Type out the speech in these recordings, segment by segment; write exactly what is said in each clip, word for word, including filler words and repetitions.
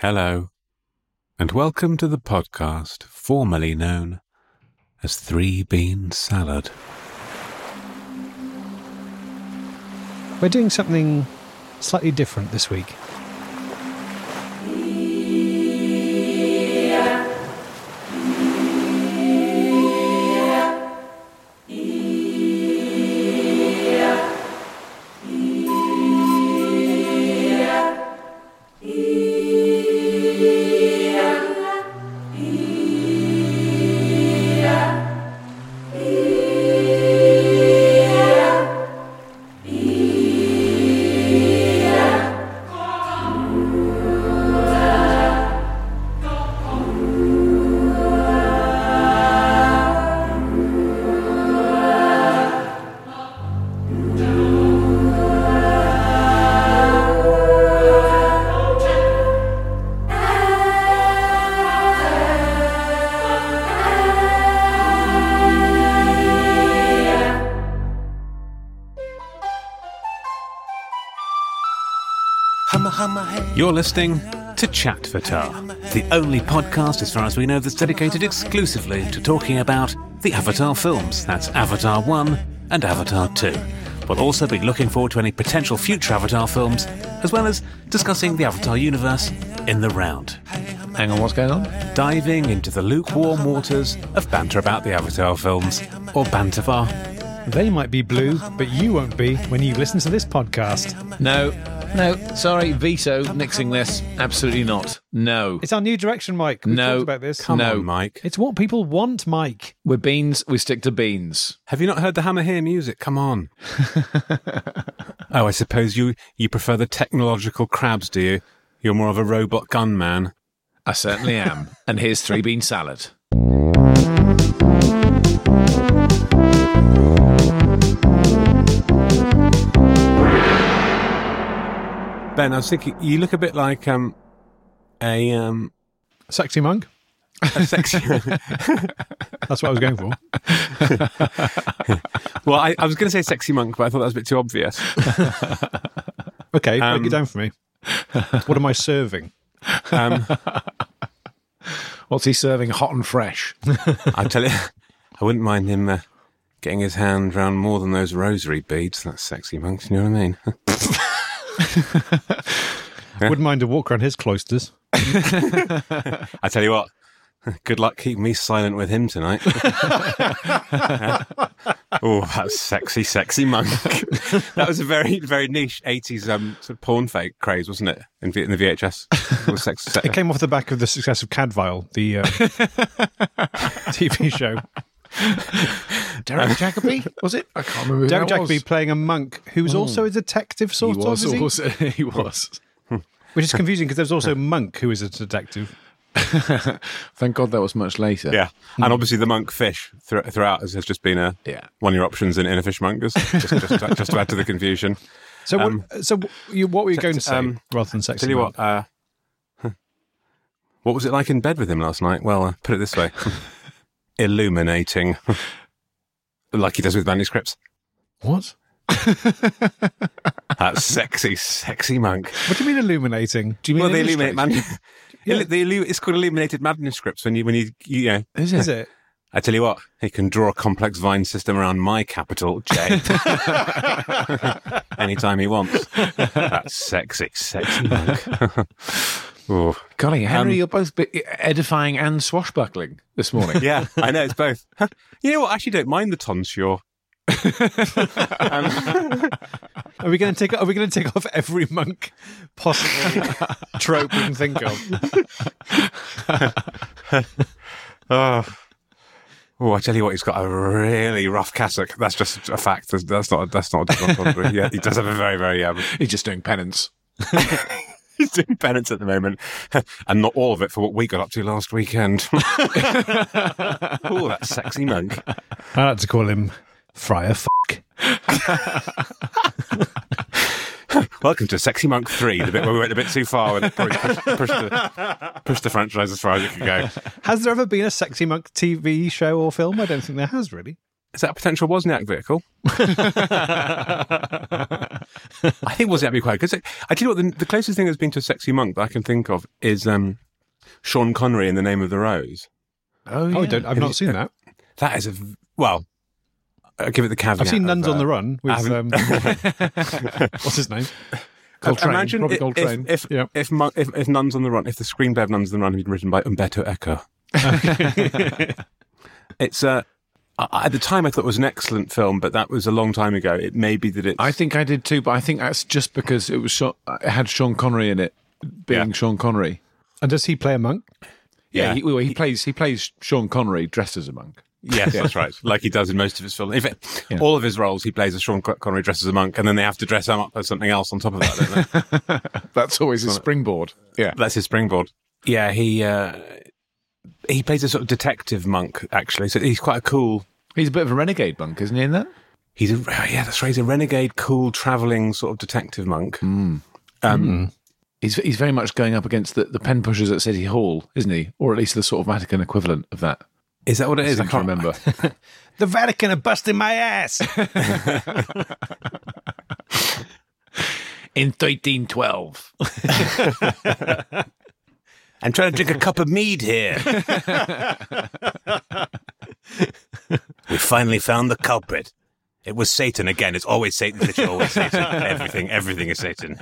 Hello, and welcome to the podcast formerly known as Three Bean Salad. We're doing something slightly different this week. You're listening to Chatvatar, the only podcast, as far as we know, that's dedicated exclusively to talking about the Avatar films. That's Avatar one and Avatar two. We'll also be looking forward to any potential future Avatar films, as well as discussing the Avatar universe in the round. Hang on, what's going on? Diving into the lukewarm waters of banter about the Avatar films, or Bantavar. They might be blue, but you won't be when you listen to this podcast. No, no, sorry, veto, nixing this. Absolutely not. No. It's our new direction, Mike. We've No. talked about this. Come No. on, Mike. It's what people want, Mike. We're beans, we stick to beans. Have you not heard the Hammer Here music? Come on. Oh, I suppose you, you prefer the technological crabs, do you? You're more of a robot gunman. I certainly am. And here's three bean salad. Ben, I was thinking, you look a bit like um, a um, Sexy monk? a sexy. That's what I was going for. Well, I, I was going to say sexy monk, but I thought that was a bit too obvious. Okay, Um, break it down for me. What am I serving? Um, What's he serving hot and fresh? I tell you, I wouldn't mind him uh, getting his hand round more than those rosary beads. That's sexy monk. You know what I mean? Wouldn't mind a walk around his cloisters. I tell you what. Good luck keeping me silent with him tonight. Oh, that's sexy, sexy monk. That was a very, very niche eighties um, sort of porn fake craze, wasn't it? In, v- in the V H S. It, was sex- se- It came off the back of the success of Cadvile, the uh, T V show. Derek Jacobi, was it? I can't remember who Derek that Jacobi was. playing a monk who's also a detective, sort He of, was, is he? also, he was. Which is confusing because there's also Monk, who is a detective. Thank God that was much later. Yeah. And obviously the monk fish th- throughout has, has just been a, Yeah. one of your options in, in a fishmongers, just, just, to- just to add to the confusion. So, Um, what, so you, what were you going to say, um, rather than sexy Tell you monk? what, uh, what was it like in bed with him last night? Well, uh, put it this way. Illuminating. Like he does with manuscripts. What? That's sexy, sexy monk. What do you mean illuminating? Do you mean Well, they illuminate man- Yeah. Illu- they illu- It's called illuminated manuscripts when you, when you, you know. Is it? Is it? I tell you what, he can draw a complex vine system around my capital, J. Anytime he wants. That's sexy, sexy monk. Oh. Golly, Henry, Um, you're both bit edifying and swashbuckling this morning. Yeah, I know, it's both. You know what, I actually don't mind the tonsure. um, Are we going to take? Are we going to take off every monk possible trope we can think of? oh. Oh, I tell you what, he's got a really rough cassock. That's just a fact. That's, that's not. That's not. Yeah, he does have a very, very. Um, He's just doing penance. he's doing penance at the moment, and not all of it for what we got up to last weekend. Oh, that sexy monk. I like to call him Friar F***. Welcome to Sexy Monk three, the bit where we went a bit too far and probably pushed, pushed, the, pushed the franchise as far as it could go. Has there ever been a Sexy Monk T V show or film? I don't think there has, really. Is that a potential Wozniak vehicle? I think Wozniak would be quite good. I tell you what, the, the closest thing that's been to a sexy monk that I can think of is um, Sean Connery in The Name of the Rose. Oh, yeah. Oh, I don't, I've not seen that. That is a well. I'll give it the caveat. I've seen Nuns of, uh, on the Run with um, what's his name? Coltrane. Imagine Robert if, Coltrane. if, if, yeah. if, if, if, if Nuns on the Run, if the screenplay of Nuns on the Run had been written by Umberto Eco. It's uh, at the time I thought it was an excellent film, but that was a long time ago. It may be that it's... I think I did too, but I think that's just because it was Sean, it had Sean Connery in it, being Yeah. Sean Connery. And does he play a monk? Yeah, Yeah. he, well, he plays he plays Sean Connery dressed as a monk. Yes, that's right. Like he does in most of his films. In fact, Yeah. all of his roles, he plays as Sean Connery dressed as a monk, and then they have to dress him up as something else on top of that, don't they? That's always his springboard. Yeah, That's his springboard. Yeah, he uh, he plays a sort of detective monk, actually. So he's quite a cool... he's a bit of a renegade monk, isn't he? In that, He's a, yeah, that's right. He's a renegade, cool, travelling sort of detective monk. Mm. Um, he's he's very much going up against the, the pen pushers at City Hall, isn't he? Or at least the sort of Vatican equivalent of that. Is that what it is? I can't remember. The Vatican are busting my ass. In thirteen twelve. I'm trying to drink a cup of mead here. We finally found the culprit. It was Satan again. It's always Satan. It's always Satan. Everything, everything is Satan.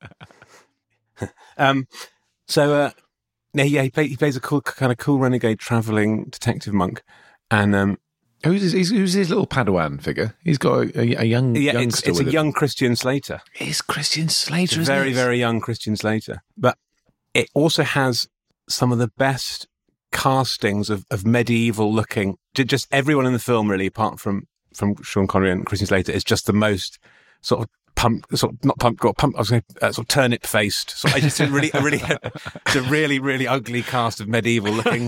um, so, uh, yeah, yeah, he, play, he plays a cool, kind of cool renegade travelling detective monk, and um, Who's his, who's his little Padawan figure? He's got a, a, a young yeah, it's, youngster it's a with him. young Christian Slater. It's Christian Slater, It's a isn't very, it? very young Christian Slater. But it also has some of the best castings of, of medieval looking. Just everyone in the film, really, apart from, from Sean Connery and Christian Slater, is just the most sort of pump, sort of not pump, got pump. I was going to uh, sort of turnip faced. So I just a really, a really, it's a really, really ugly cast of medieval looking,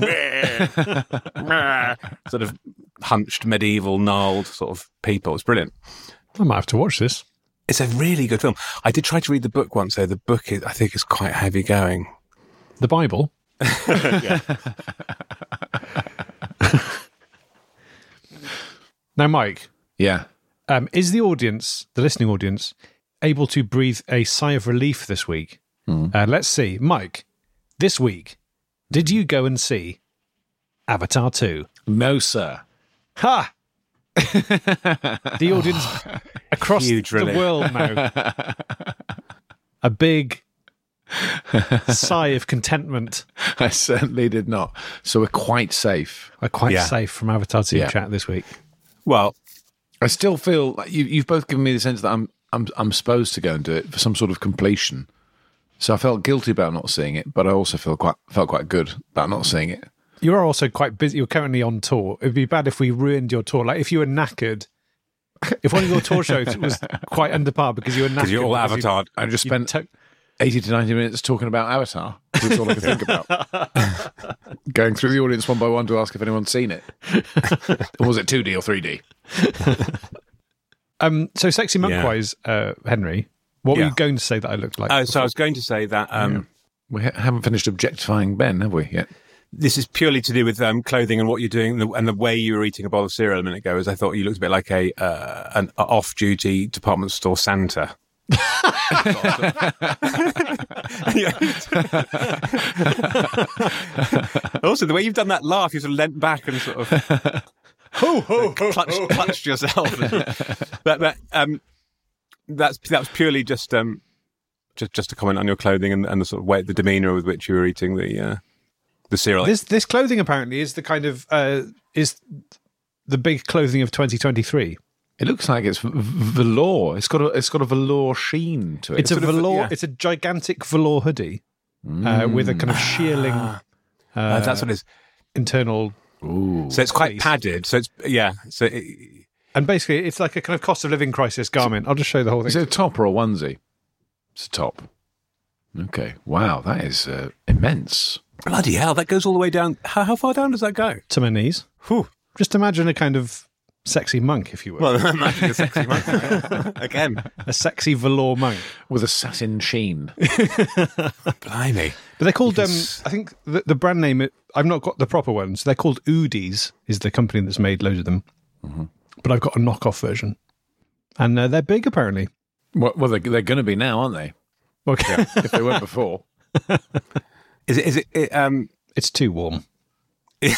sort of hunched, medieval, gnarled sort of people. It's brilliant. I might have to watch this. It's a really good film. I did try to read the book once, though. The book, is, I think, is quite heavy going. The Bible. Now, Mike, Yeah. um, is the audience, the listening audience, able to breathe a sigh of relief this week? Uh, let's see. Mike, this week, did you go and see Avatar two? No, sir. Ha! The audience across Huge the relief. world now. A big sigh of contentment. I certainly did not. So we're quite safe. Are quite Yeah. safe from Avatar two Yeah. chat this week. Well, I still feel like you, you've both given me the sense that I'm I'm I'm supposed to go and do it for some sort of completion. So I felt guilty about not seeing it, but I also feel quite felt quite good about not seeing it. You are also quite busy. You're currently on tour. It'd be bad if we ruined your tour. Like if you were knackered, if one of your tour shows was quite under par because you were knackered. because you're all because you- avatared. I just you spent to- eighty to ninety minutes talking about Avatar. That's all I could think about. Going through the audience one by one to ask if anyone's seen it. Or was it two D or three D? Um, so sexy monk Yeah. wise, uh, Henry, what were Yeah. you going to say that I looked like? Oh, so I was going to say that um, We ha- haven't finished objectifying Ben, have we, yet? this is purely to do with um, clothing and what you're doing and the, and the way you were eating a bowl of cereal a minute ago. Is I thought you looked a bit like a uh, an off-duty department store Santa. Also, the way you've done that laugh, you sort of leant back and sort of ho ho clutched, clutched yourself. but but um, that's that was purely just um, just just a comment on your clothing and, and the sort of way, the demeanour with which you were eating the uh, the cereal. this this clothing apparently is the kind of uh, is the big clothing of twenty twenty-three. It looks like it's v- v- velour. It's got a it's got a velour sheen to it. It's a sort of- velour. yeah. It's a gigantic velour hoodie uh, with a kind of shearling uh, Uh, that's what it is. internal, Ooh. So it's quite Please. padded. So it's yeah. So it, and basically it's like a kind of cost of living crisis garment. I'll just show you the whole Is thing. it a top or a onesie? It's a top. Okay. Wow, that is uh, immense. bloody hell, that goes all the way down. How, how far down does that go? To my knees. Whew. Just imagine a kind of sexy monk, if you will, Well, imagine a sexy monk again. a sexy velour monk. With a satin sheen. Blimey. But they're called, um, Because- I think the, the brand name, I've not got the proper ones. They're called Oodies, is the company that's made loads of them. but I've got a knockoff version, and uh, they're big apparently. Well, well they're, they're going to be now, aren't they? Okay, Yeah, if they weren't before. Is it? Is it? it um, it's too warm. is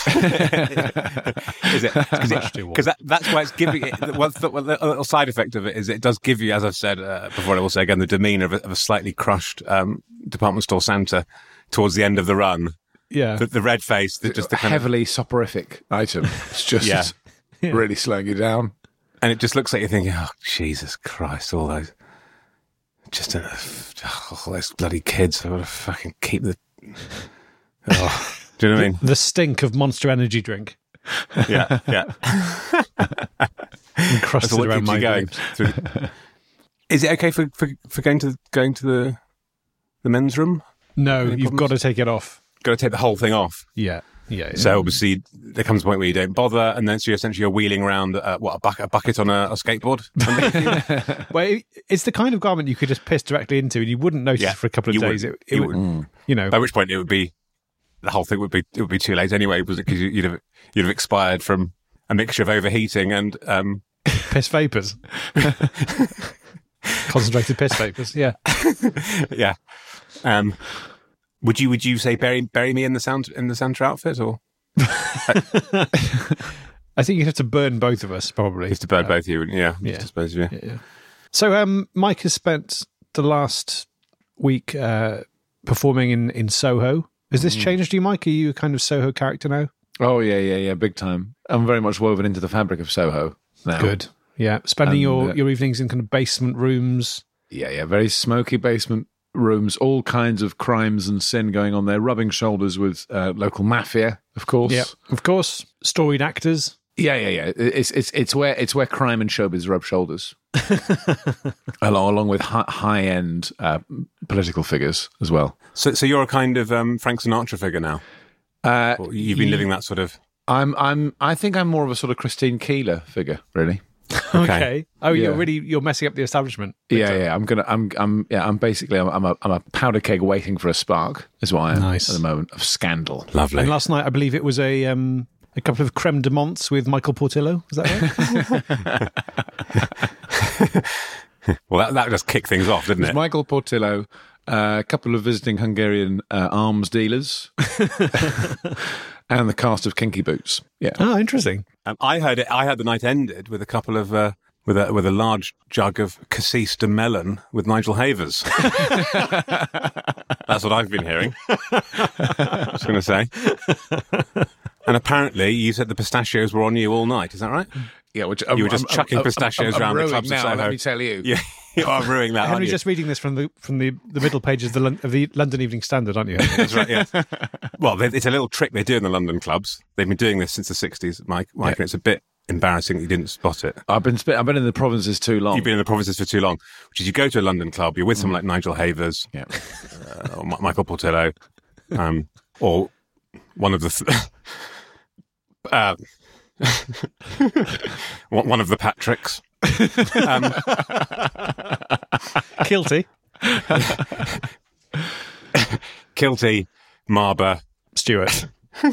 it? Because that, that's why it's giving it. What's the, well, the little side effect of it is it does give you, as I've said uh, before, I will say again, the demeanour of a, of a slightly crushed um, department store Santa towards the end of the run. Yeah, the, the red face, the, just the kind heavily of, soporific item. It's just yeah. really slowing you down, and it just looks like you're thinking, "Oh Jesus Christ! All those, just uh, all those bloody kids. I've got to fucking keep the." Oh. Do you know what I mean? The stink of Monster Energy drink. Yeah, yeah. Encrusted around my going. Is it okay for, for, for going to going to the the men's room? No, Any you've problems? got to take it off. Got to take the whole thing off. Yeah, yeah. yeah. So obviously there comes a point where you don't bother, and then so you're essentially you're wheeling around uh, what a bucket, a bucket on a, a skateboard. Well, it, it's the kind of garment you could just piss directly into, and you wouldn't notice Yeah, for a couple of you days. would. It, it You would, Mm. you know. By which point it would be the whole thing would be it would be too late anyway, was it? Because you'd have you'd have expired from a mixture of overheating and um, piss vapors, concentrated piss vapors. Yeah, yeah. Um, would you would you say bury bury me in the sound in the Santa outfit, or I think you'd have to burn both of us probably. you have to burn uh, both of you? Yeah, yeah. I suppose. Yeah. yeah, yeah. So, um, Mike has spent the last week uh, performing in in Soho. Has this changed you, Mike? Are you a kind of Soho character now? Oh, yeah, yeah, yeah, big time. I'm very much woven into the fabric of Soho now. Good. Yeah. Spending And, your, uh, your evenings in kind of basement rooms. Yeah, yeah, very smoky basement rooms, all kinds of crimes and sin going on there, rubbing shoulders with uh, local mafia, of course. Yeah, of course. Storied actors. Yeah, yeah, yeah. It's it's it's where it's where crime and showbiz rub shoulders, along along with high, high end uh, political figures as well. So, so you're a kind of um, Frank Sinatra figure now. Uh, Or you've been living that sort of. I'm I'm I think I'm more of a sort of Christine Keeler figure, really. Okay. Okay. Oh, you're Yeah. really you're messing up the establishment. Big Yeah, time. yeah. I'm gonna. I'm. I'm. Yeah. I'm basically. I'm, I'm a. I'm a powder keg waiting for a spark. Is what I am Nice. at the moment of scandal. Lovely. And last night, I believe it was a um, a couple of creme de menthes with Michael Portillo. Is that right? Well, that that just kicked things off, didn't There's it? Michael Portillo, uh, a couple of visiting Hungarian uh, arms dealers, and the cast of Kinky Boots. Yeah. Oh, interesting. Um, I heard it. I heard the night ended with a couple of uh, with a with a large jug of Cassis de Melon with Nigel Havers. That's what I've been hearing. I was going to say. And apparently, you said the pistachios were on you all night. Is that right? Yeah. Which You were just chucking pistachios I'm, I'm, around the rowing clubs of now, Soho. Let me tell you. Yeah, you are ruining that, aren't Henry's you? just reading this from the from the, the middle pages of the, Lon- of the London Evening Standard, aren't you? That's right, yeah. Well, they- it's a little trick they do in the London clubs. They've been doing this since the sixties, Mike. Mike, Yeah. and it's a bit embarrassing that you didn't spot it. I've been. sp- I've been in the provinces too long. You've been in the provinces for too long, which is you go to a London club, you're with someone like Nigel Havers, Yeah. uh, or Mi- Michael Portillo, um, or one of the... Th- uh, one one of the Patricks. Um, Kilty. Kilty, Marber, Stewart.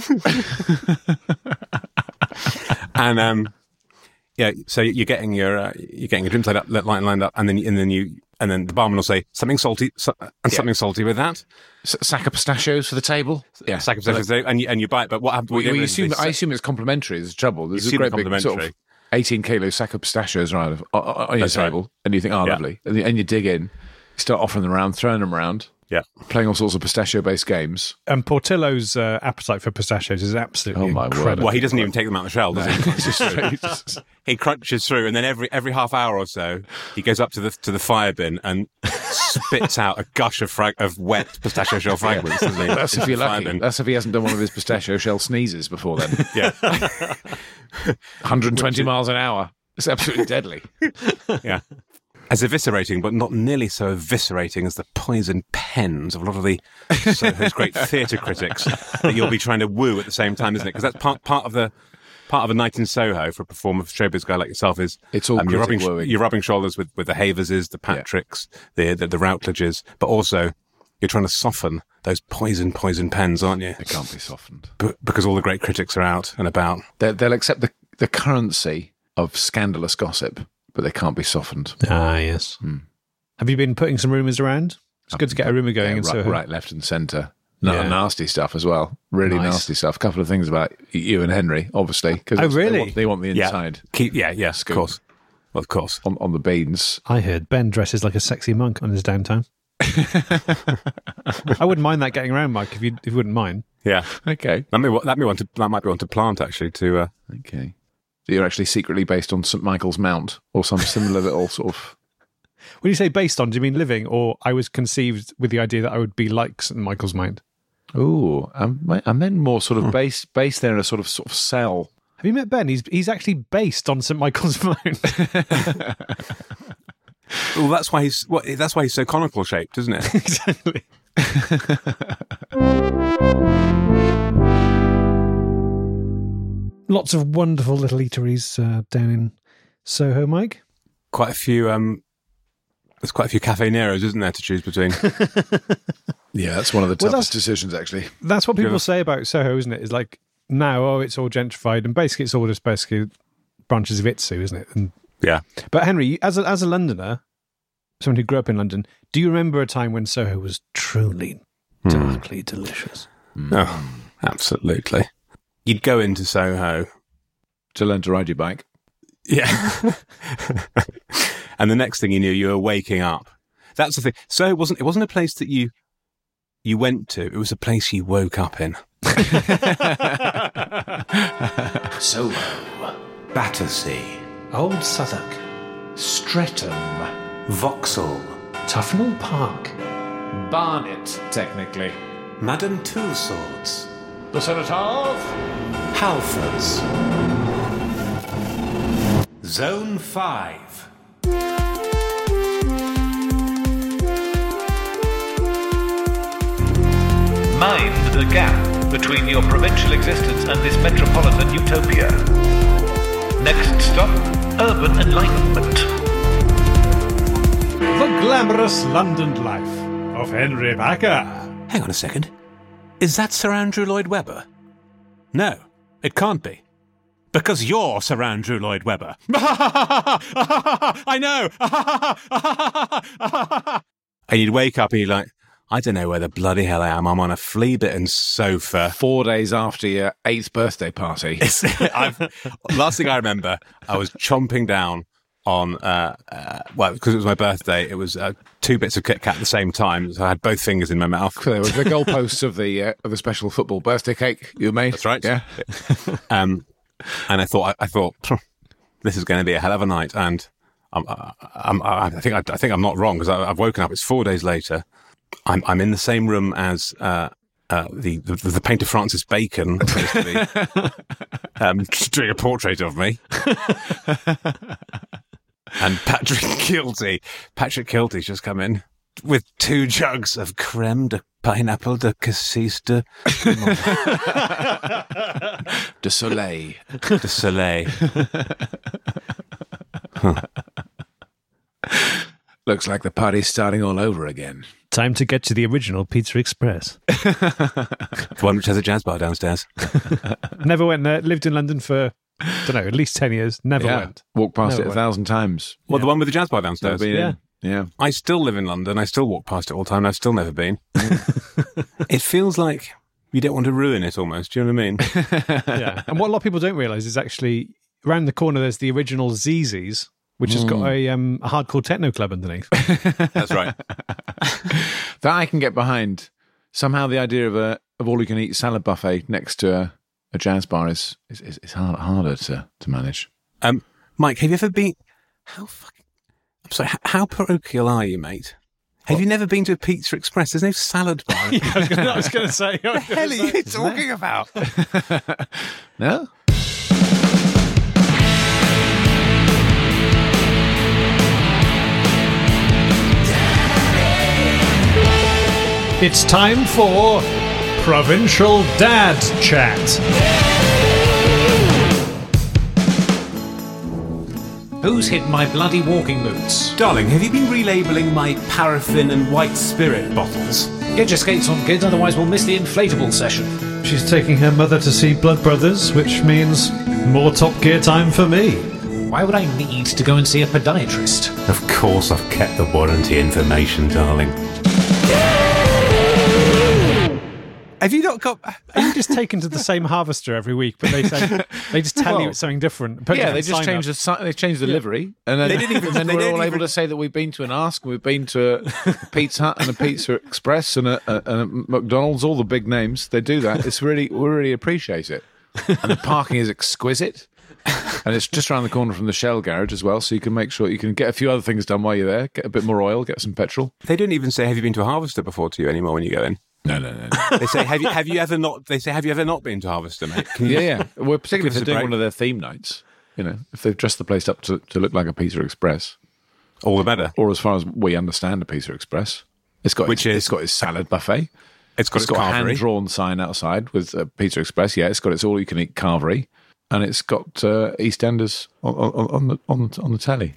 and um, yeah. So you're getting your uh, you're getting your drinks lined up, lined, lined up, and then and then you and then the barman will say something salty so, and something salty with that. S- sack of pistachios for the table. Yeah. Sack of pistachios, and you and you buy it. But what happens? Well, what you you don't assume, realise I is assume it's complimentary. There's trouble. There's a assume great it's big sort of complimentary. eighteen kilo sack of pistachios right on, on your That's right. table, and you think, oh, Yeah. lovely. And you, and you dig in, you start offering them around, throwing them around, yeah. playing all sorts of pistachio-based games. And Portillo's uh, appetite for pistachios is absolutely Oh, my word. incredible. Well, he doesn't even take them out of the shell, does he? It's just- He crunches through, and then every every half hour or so, he goes up to the to the fire bin and spits out a gush of frag- of wet pistachio shell fragments. doesn't he? That's if Into you're the fire lucky. bin. That's if he hasn't done one of his pistachio shell sneezes before then. Yeah, one hundred twenty miles an hour. It's absolutely deadly. yeah. As eviscerating, but not nearly so eviscerating as the poison pens of a lot of the Soho's great theatre critics that you'll be trying to woo at the same time, isn't it? Because that's part part of the part of a night in Soho for a performer, showbiz guy like yourself is It's all you're critic rubbing wooing. you're rubbing shoulders with, with the Haverses, the Patricks, the, the the Routledges, but also you're trying to soften those poison poison pens, aren't you? They can't be softened. B- because all the great critics are out and about. They'll, they'll accept the, the currency of scandalous gossip, but they can't be softened. Ah, yes. Hmm. Have you been putting some rumours around? It's good to get a rumour going. Yeah, in right, Soho. right, left, and centre. No, Yeah. nasty stuff as well. Really Nice. nasty stuff. A couple of things about you and Henry, obviously. Cause Oh, it's- really? They want, they want the Yeah. inside Keep, yeah, yeah, of Scoop. course. Well, of course. on, on the beans. I heard Ben dresses like a sexy monk on his downtime. I wouldn't mind that getting around, Mike, if you if you wouldn't mind. Yeah. Okay. That may, that may want to, that might be one to plant, actually, to... Uh, Okay. So you're actually secretly based on Saint Michael's Mount or some similar little sort of... When you say based on, do you mean living, or I was conceived with the idea that I would be like Saint Michael's Mount? Ooh, I'm, I'm then more sort of based, based there in a sort of sort of cell. Have you met Ben? He's he's actually based on Saint Michael's Mount. well, that's why he's well, that's why he's so conical shaped, isn't it? Exactly. Lots of wonderful little eateries uh, down in Soho, Mike. Quite a few. Um, there's quite a few Cafe Neros, isn't there, to choose between? Yeah, that's one of the Well, toughest that's- decisions, actually. That's what people Yeah. say about Soho, isn't it? Is like now, oh, it's all gentrified, and basically it's all just basically branches of Itsu, isn't it? And Yeah. but Henry, as a, as a Londoner, someone who grew up in London, do you remember a time when Soho was truly darkly delicious? Oh, absolutely. You'd go into Soho. To learn to ride your bike. Yeah. And the next thing you knew, you were waking up. That's the thing. So it wasn't it wasn't a place that you you went to. It was a place you woke up in. Soho, Battersea, Old Southwark, Streatham, Vauxhall, Tufnell Park, Barnet, technically. Madame Tussauds, The Senator of... Halfords. Zone five. Mind the gap between your provincial existence and this metropolitan utopia. Next stop, urban enlightenment. The glamorous London life of Henry Backer. Hang on a second. Is that Sir Andrew Lloyd Webber? No, it can't be. Because you're Sir Andrew Lloyd Webber. I know. And you'd wake up and you're like, I don't know where the bloody hell I am. I'm on a flea-bitten sofa. Four days after your eighth birthday party. I've, last thing I remember, I was chomping down on, uh, uh, well, because it was my birthday, it was uh, two bits of Kit Kat at the same time, so I had both fingers in my mouth. There was the goalposts of the uh, of the special football birthday cake you made. That's right. Yeah. Um, and I thought, I, I thought, this is going to be a hell of a night, and I'm, I'm, I think I, I think I'm not wrong because I've woken up. It's four days later. I'm I'm in the same room as uh, uh, the, the the painter Francis Bacon, supposed to be, um, doing a portrait of me, and Patrick Kilty. Patrick Kilty's just come in with two jugs of creme de pineapple de cassis de De Soleil. de Soleil. Looks like the party's starting all over again. Time to get to the original Pizza Express. The one which has a jazz bar downstairs. Never went there. Lived in London for, don't know, at least ten years. Never yeah. went. Walked past Never it a went. thousand times. Well, the one with the jazz bar Never downstairs. been Yeah. in. Yeah. I still live in London. I still walk past it all the time. And I've still never been. It feels like you don't want to ruin it almost. Do you know what I mean? Yeah. And what a lot of people don't realise is actually around the corner there's the original Z Z's, which has got a, um, a hardcore techno club underneath. That's right. That I can get behind. Somehow the idea of a of all you can eat salad buffet next to a, a jazz bar is is, is, is hard, harder to, to manage. Um, Mike, have you ever been... How fucking... I'm sorry, h- how parochial are you, mate? Have you never been to a Pizza Express? There's no salad bar. I was going to say. What the hell are you talking about? No? It's time for Provincial Dad Chat. Who's hid my bloody walking boots? Darling, have you been relabeling my paraffin and white spirit bottles? Get your skates on, kid, otherwise we'll miss the inflatable session. She's taking her mother to see Blood Brothers, which means more Top Gear time for me. Why would I need to go and see a podiatrist? Of course I've kept the warranty information, darling. Have you not got... Are you just taken to the same harvester every week, but they say they just tell you it's something different? Put Yeah, different they just sign changed up. the si- they changed the livery, and then They didn't even- and then they we're didn't all even- able to say that we've been to an Ask, we've been to a Pizza Hut and a Pizza Express and a, a, and a McDonald's, all the big names. They do that. It's really we really appreciate it, and the parking is exquisite. And it's just around the corner from the Shell garage as well, so you can make sure you can get a few other things done while you're there. Get a bit more oil, get some petrol. They don't even say, have you been to a Harvester before to you anymore when you go in? No, no, no. no. They say, have you have you ever not... They say, have you ever not been to Harvester, mate? Can you yeah, yeah. Well, particularly if Give us they're a doing break. one of their theme nights. You know, if they've dressed the place up to, to look like a Pizza Express, all the better. or as far as we understand a Pizza Express, it's got Which its, is- it's got its salad buffet. It's got It's got a carvery. hand-drawn sign outside with uh, Pizza Express. Yeah, it's got its all-you-can-eat carvery, and it's got uh, EastEnders on, on, on the on, on the telly.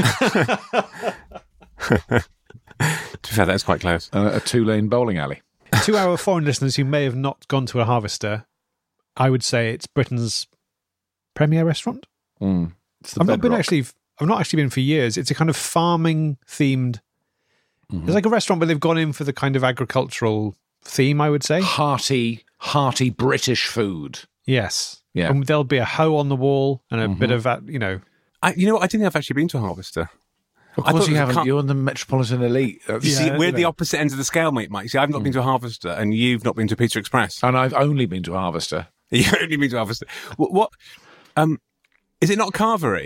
To be fair, that's quite close. Uh, a two-lane bowling alley. To our foreign listeners who may have not gone to a harvester, I would say it's Britain's premier restaurant. Mm. It's the I've not been bedrock. actually. I've not actually been for years. It's a kind of farming themed. Mm-hmm. It's like a restaurant where they've gone in for the kind of agricultural theme. I would say hearty, hearty British food. yes. Yeah. And there'll be a hoe on the wall and a Mhm. bit of that. You know, I, you know what? I didn't think I've actually been to a Harvester. Of I course thought you it was a haven't. car- You're in the metropolitan elite. That's- You see, Yeah, we're you the know. opposite ends of the scale, mate, Mike. See, I've not been to a Harvester, and you've not been to a Pizza Express. And I've only been to a Harvester. You've only been to a Harvester. What, what? Um, is it not carvery?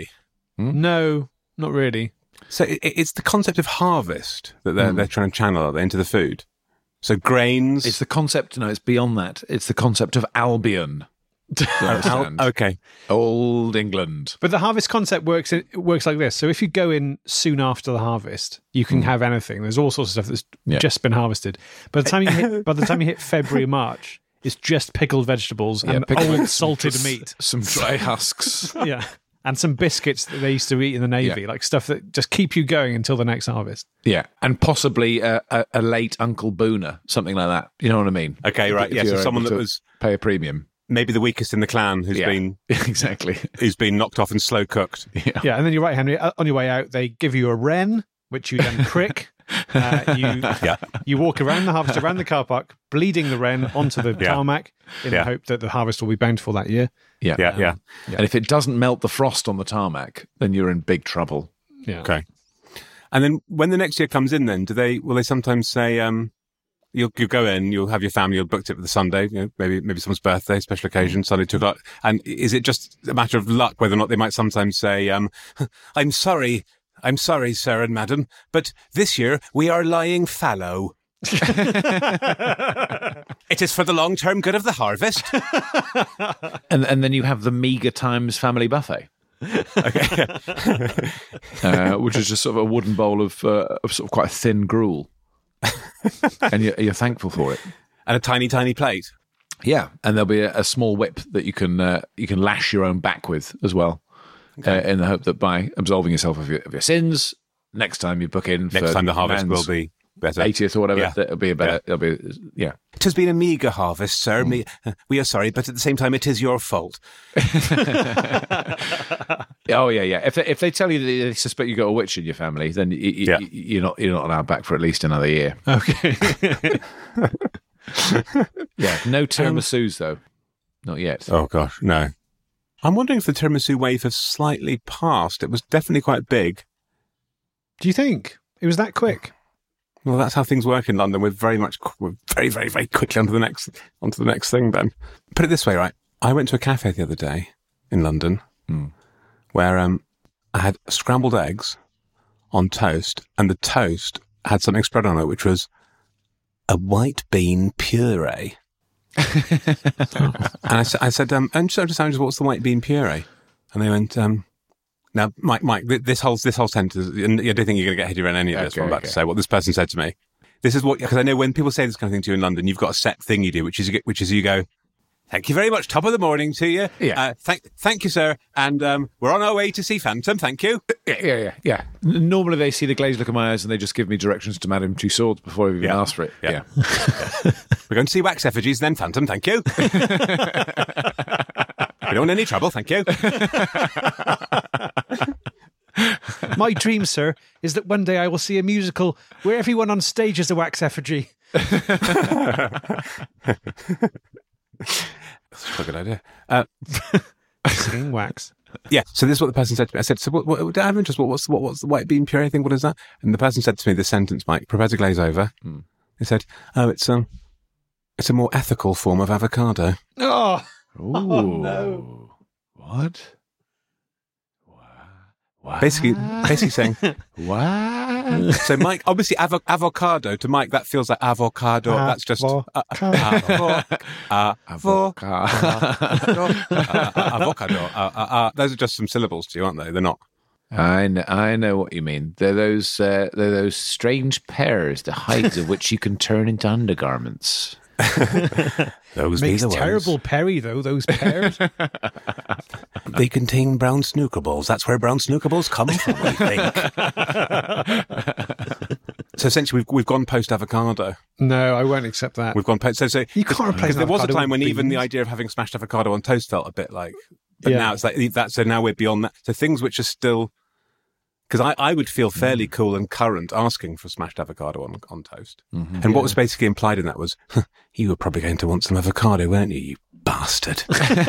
no, not really. So it, it's the concept of harvest that they're Mm. they're trying to channel into the food. So grains. It's the concept. No, it's beyond that. It's the concept of Albion. Do you Al- understand? okay. Old England. But the harvest concept works. It works like this. So if you go in soon after the harvest, you can have anything. There's all sorts of stuff that's Yeah. just been harvested. By the time you hit, by the time you hit February, March, it's just pickled vegetables and pickled- old salted meat. Some dry husks. Yeah, and some biscuits that they used to eat in the Navy, Yeah. like stuff that just keep you going until the next harvest. Yeah, and possibly a, a, a late Uncle Booner, something like that. You know what I mean? Okay, right. If Yeah, so you're someone able that to was pay a premium. maybe the weakest in the clan who's Yeah. been exactly. who's been knocked off and slow cooked. Yeah. Yeah, and then you're right, Henry. uh, On your way out, they give you a wren, which you then prick. Uh, you Yeah. you walk around the harvest, around the car park, bleeding the wren onto the Yeah. tarmac in Yeah. the hope that the harvest will be bountiful that year. Yeah. Yeah, yeah. And if it doesn't melt the frost on the tarmac, then you're in big trouble. Yeah. Okay. And then when the next year comes in, then do they? Will they sometimes say, um, you'll you go in, you'll have your family, you'll booked it for the Sunday, you know, maybe maybe someone's birthday, special occasion, Sunday two o'clock. And is it just a matter of luck whether or not they might sometimes say, um, "I'm sorry, I'm sorry, sir and madam, but this year we are lying fallow." It is for the long-term good of the harvest. And and then you have the Meager Times family buffet. Okay. uh, which is just sort of a wooden bowl of, uh, of sort of quite a thin gruel. And you're, you're thankful for it. And a tiny, tiny plate. Yeah, and there'll be a, a small whip that you can uh, you can lash your own back with as well, uh, in the hope that by absolving yourself of your, of your sins, next time you book in, Next for time the harvest Nan's will be better. eightieth or whatever, Yeah. it'll be a better. Yeah. It'll be yeah. It has been a meagre harvest, sir. Me, we are sorry, but at the same time, it is your fault. Oh yeah, yeah. If they, if they tell you that they suspect you got a witch in your family, then y- y- Yeah. y- you're not you're not allowed back for at least another year. Okay. Yeah, no tiramisu's though, not yet. Oh gosh, no. I'm wondering if the tiramisu wave has slightly passed. It was definitely quite big. Do you think it was that quick? Well, that's how things work in London. We're very much, we're very, very, very quickly onto the next, onto the next thing. Ben, put it this way, right? I went to a cafe the other day in London, Mm. where um, I had scrambled eggs on toast, and the toast had something spread on it, which was a white bean puree. And I, sa- I said, um, and so just what's the white bean puree? And they went, um, now, Mike, Mike, th- this whole this whole sentence, and I don't think you're going to get head around any of this. Okay, what I'm about okay. to say, what this person said to me. This is what, because I know when people say this kind of thing to you in London, you've got a set thing you do, which is which is you go, thank you very much, top of the morning to you. Yeah. Uh, thank, thank you, sir. And um, we're on our way to see Phantom. Thank you. Yeah, yeah, yeah, yeah. N- Normally they see the glazed look in my eyes and they just give me directions to Madame Tussauds before I even Yeah. ask for it. Yeah. We're going to see Wax Effigies, then Phantom. Thank you. We don't want any trouble. Thank you. My dream, sir, is that one day I will see a musical where everyone on stage is a wax effigy. That's a good idea. Uh, Singing wax. Yeah, so this is what the person said to me. I said, so what, what, I have interest, what, what's, what, what's the white bean puree thing? What is that? And the person said to me this sentence, Mike, prepare to glaze over. Hmm. He said, oh, it's, um, it's a more ethical form of avocado. Oh, Ooh. oh no. What? What? Basically, basically saying, What? so Mike, obviously avo- avocado, to Mike, that feels like avocado. That's just, uh, uh, avo- uh, avo- avocado. uh, uh, avocado. Uh, uh, uh, those are just some syllables to you, aren't they? They're not. I know, I know what you mean. They're those uh, they're those strange pears, the hides of which you can turn into undergarments. Those Makes be the terrible ones. Perry, though, those pears. They contain brown snooker balls. That's where brown snooker balls come from, I think. So essentially, we've we've gone post avocado. No, I won't accept that. We've gone post. So, so You can't replace because there was a avocado time with when even the beans. idea of having smashed avocado on toast felt a bit like. But Yeah. now it's like that. So now we're beyond that. So things which are still. Because I, I would feel fairly cool and current asking for smashed avocado on on toast. Mm-hmm. And what was basically implied in that was, you were probably going to want some avocado, weren't you, you bastard?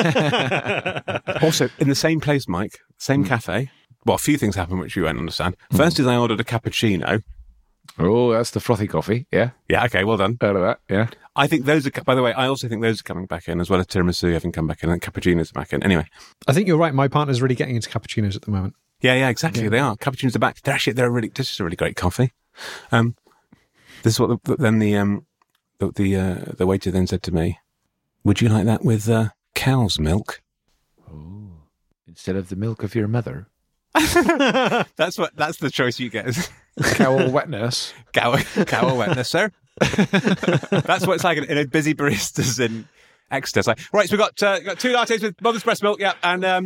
Also, in the same place, Mike, same cafe, well, a few things happened which you won't understand. First is I ordered a cappuccino. Oh, that's the frothy coffee. Yeah, Yeah, okay, well done. heard of that. Yeah. I think those are, by the way, I also think those are coming back in, as well as tiramisu having come back in, and cappuccinos are back in. Anyway. I think you're right. My partner's really getting into cappuccinos at the moment. Yeah, yeah, exactly. Yeah. They are. Cappuccinos are back. They're actually, they're a really, this is a really great coffee. Um, this is what the, then the, um, the, the, uh, the waiter then said to me, would you like that with, uh, cow's milk? Oh, instead of the milk of your mother, That's what, that's the choice you get. cow or wet nurse. cow, cow or wetness, sir. That's what it's like in, in a busy baristas in Exeter. It's like, right, so we've got, uh, got two lattes with mother's breast milk, yeah, and, um,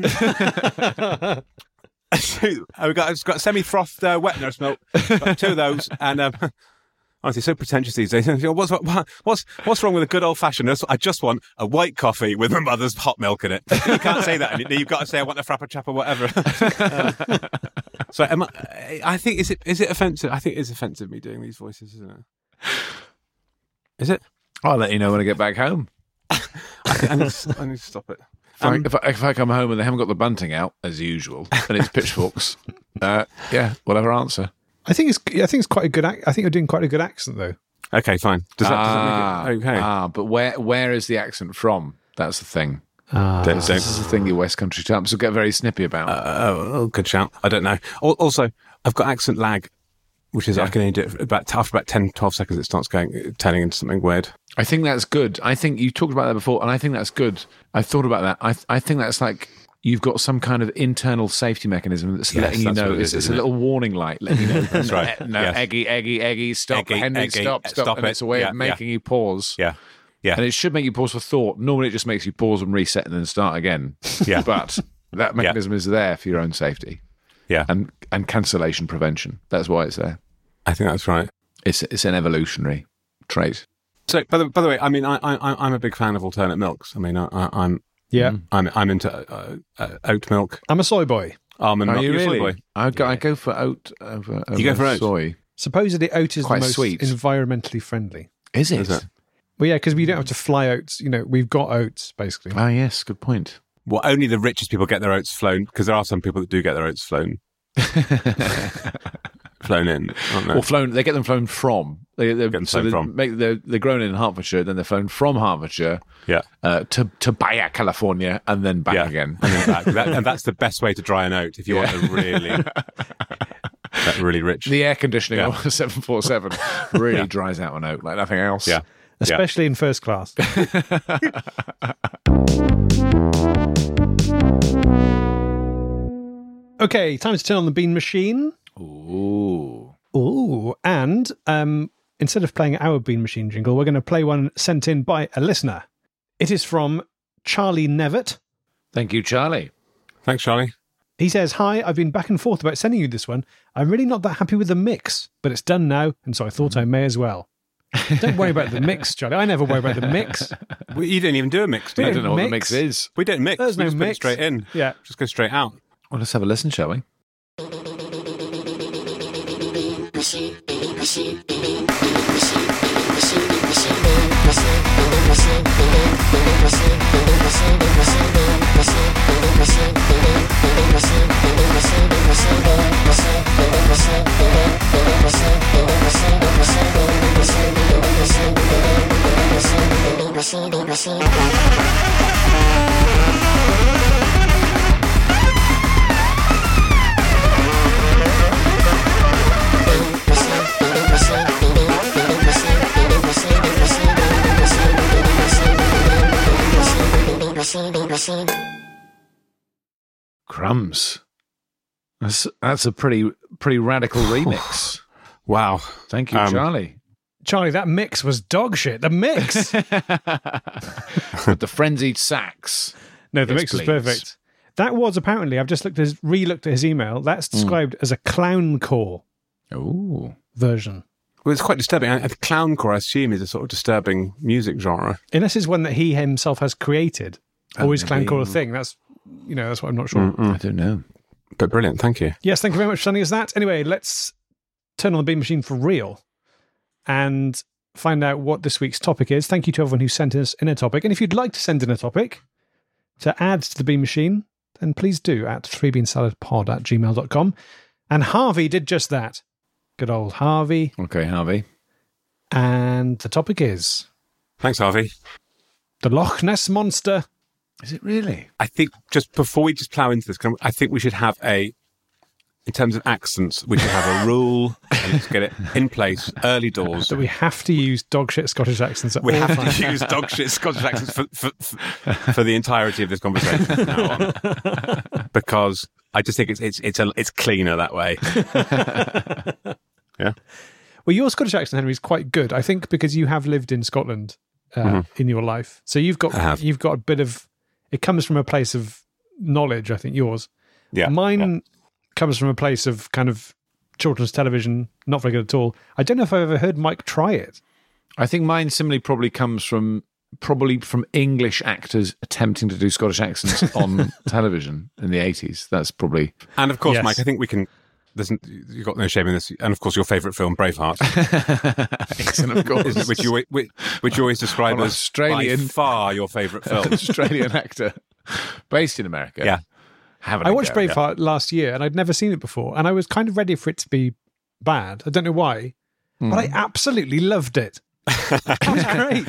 we've got, it's got semi-frothed uh, wet nurse milk, got two of those, and, um, honestly, so pretentious these days. What's, what, what's, what's wrong with a good old-fashioned nurse? I just want a white coffee with my mother's hot milk in it. You can't say that. You've got to say, I want a frappa chap or whatever. Uh, so am I, I think, is it is it offensive? I think it's offensive, me doing these voices, isn't it? Is it? I'll let you know when I get back home. I, think I, need to, I need to stop it. If, I, Um, if, I, if I come home and they haven't got the bunting out as usual, and it's pitchforks, uh, yeah, whatever answer. I think it's. I think it's quite a good. Ac- I think you're doing quite a good accent, though. Okay, fine. Does that, ah, does that make it okay? ah, but where where is the accent from? That's the thing. Ah. This, this is the thing you West Country Champs will get very snippy about. Uh, oh, oh, good shout. I don't know. Al- Also, I've got accent lag, which is Yeah. I can only do it about after about ten, twelve seconds. It starts going turning into something weird. I think that's good. I think you talked about that before, and I think that's good. I've thought about that. I I think that's like you've got some kind of internal safety mechanism that's Yes, letting you that's know. what it It's, is, it's a isn't it? little warning light letting you know. That's right. No, Yes. eggy, eggy, eggy, stop, Eggy, Henry, eggy, stop, stop. stop and it. it's a way Yeah, of making you pause. Yeah, yeah, And it should make you pause for thought. Normally, it just makes you pause and reset and then start again. Yeah. But that mechanism is there for your own safety yeah. and and cancellation prevention. That's why it's there. I think that's right. It's it's an evolutionary trait. So, by the, by the way, I mean, I, I, I'm a big fan of alternate milks. I mean, I, I, I'm, Yeah, I'm, I'm into uh, uh, oat milk, I'm a soy boy. almond Are milk. you You're a soy really? boy. I go I go for oat over, over You go for oat? soy. Supposedly, oat is Quite the most sweet. environmentally friendly. Is it? Is it? Well, yeah, because we don't have to fly oats. You know, we've got oats basically. Ah, yes, good point. Well, only the richest people get their oats flown, because there are some people that do get their oats flown, flown in, aren't there? Or flown. They get them flown from. They, they're, them so flown they from. Make, they're, they're grown in Hertfordshire, then they're flown from Hertfordshire Yeah. uh, to to Baja, California, and then back Yeah. again. And, then back. That, and that's the best way to dry an oat if you want a really, that really rich. The air conditioning Yeah. on a seven forty-seven really Yeah. dries out an oat like nothing else. Yeah. Especially in first class. Okay, time to turn on the bean machine. Ooh. Ooh, and um, instead of playing our bean machine jingle, we're going to play one sent in by a listener. It is from Charlie Nevitt. Thank you, Charlie. Thanks, Charlie. He says, "Hi, I've been back and forth about sending you this one. I'm really not that happy with the mix, but it's done now, and so I thought I may as well." Don't worry about the mix, Charlie. I never worry about the mix. We, you didn't even do a mix, do We I you? don't know what the Mix. mix is. We don't mix. There's we no just put it mix. straight in. Yeah. Just go straight out. Well, let's have a listen, shall we? Crumbs. That's that's a pretty pretty radical remix. Wow. Thank you, Um, Charlie. Charlie, that mix was dog shit. The mix. With the frenzied sax. No, the Yes, mix was please. perfect. That was apparently, I've just looked at his, re-looked at his email, that's described as a clowncore Ooh. version. Well, it's quite disturbing. I, the clowncore, I assume, is a sort of disturbing music genre. Unless it's one that he himself has created. Or is Oh, maybe. clowncore a thing? That's, you know, that's what I'm not sure. I don't know. But brilliant, thank you. Yes, thank you very much for sending us that. Anyway, let's turn on the Beam Machine for real and find out what this week's topic is. Thank you to everyone who sent us in a topic. And if you'd like to send in a topic to add to the Beam Machine, then please do at three bean salad pod at gmail dot com. And Harvey did just that. Good old Harvey. Okay, Harvey. And the topic is Thanks, Harvey. the Loch Ness Monster. Is it really? I think just before we just plough into this, can I think we should have a, in terms of accents, we should have a rule and let's get it in place early doors. So we have to use dog shit Scottish accents at We all have times. to use dog shit Scottish accents for, for, for, for the entirety of this conversation from now on. Because I just think it's it's it's a, it's cleaner that way. Yeah. Well, your Scottish accent, Henry, is quite good. I think because you have lived in Scotland uh, Mm-hmm. in your life, so you've got I have. you've got a bit of. It comes from a place of knowledge. I think yours. Yeah. Mine yeah. comes from a place of kind of children's television, not very good at all. I don't know if I've ever heard Mike try it. I think mine similarly probably comes from probably from English actors attempting to do Scottish accents on television in the eighties. That's probably And of course, Yes. Mike, I think we can. There's, n- you've got no shame in this. And of course, your favourite film, Braveheart, excellent, of course. isn't it? Which you al- which, which you always describe An as Australian- by far your favourite film. Australian actor based in America. Yeah. Having I a watched go. Braveheart last year, and I'd never seen it before, and I was kind of ready for it to be bad. I don't know why, but I absolutely loved it. It was great.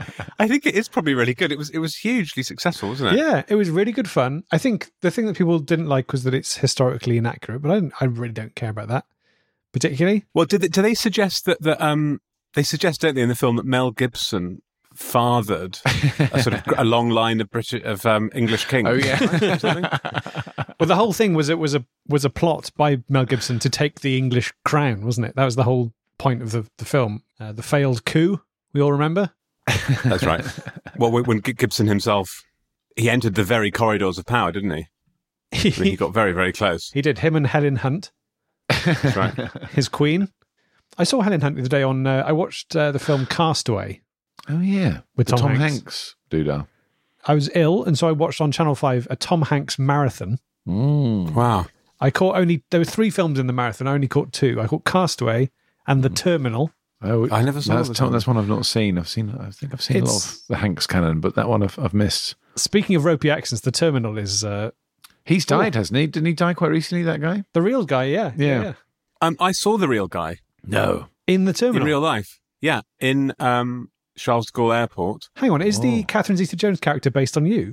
I think it is probably really good. It was it was hugely successful, wasn't it? Yeah, it was really good fun. I think the thing that people didn't like was that it's historically inaccurate, but I, didn't, I really don't care about that particularly. Well, did they, do they suggest that that um they suggest, don't they, in the film that Mel Gibson fathered a sort of a long line of British of um, English kings? Oh yeah. Something? Well, the whole thing was it was a was a plot by Mel Gibson to take the English crown, wasn't it? That was the whole point of the the film. Uh, the failed coup, we all remember. That's right. Well, when when Gibson himself, he entered the very corridors of power, didn't he? I mean, he got very, very close. He did him and Helen Hunt, That's right. his queen. I saw Helen Hunt the other day on. Uh, I watched uh, the film Castaway. Oh yeah. With The Tom Hanks. Hanks doodah. I was ill, and so I watched on Channel Five a Tom Hanks marathon. Mm. Wow. I caught only there were three films in the marathon. I only caught two. I caught Castaway and The Terminal. Oh, I never saw that's, the Tom, Tom. that's one I've not seen. I've seen. I think I've seen a lot It's- of the Hanks canon, but that one I've, I've missed. Speaking of ropey accents, The Terminal is uh, He's died, hasn't he? Didn't he die quite recently? That guy. the real guy. Yeah, Yeah. Um, I saw the real guy No. In The in Terminal. real life. Yeah, in um, Charles de Gaulle Airport. Hang on, is the Oh. Catherine Zeta-Jones character based on you?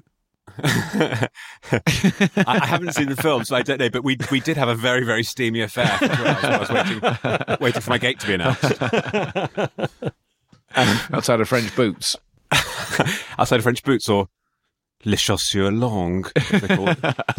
I, I haven't seen the film, so I don't know. But we we did have a very very steamy affair for two hours while I was waiting waiting for my gate to be announced Outside of French boots. outside of French Boots, or Les Chaussures Longues, as, they call it.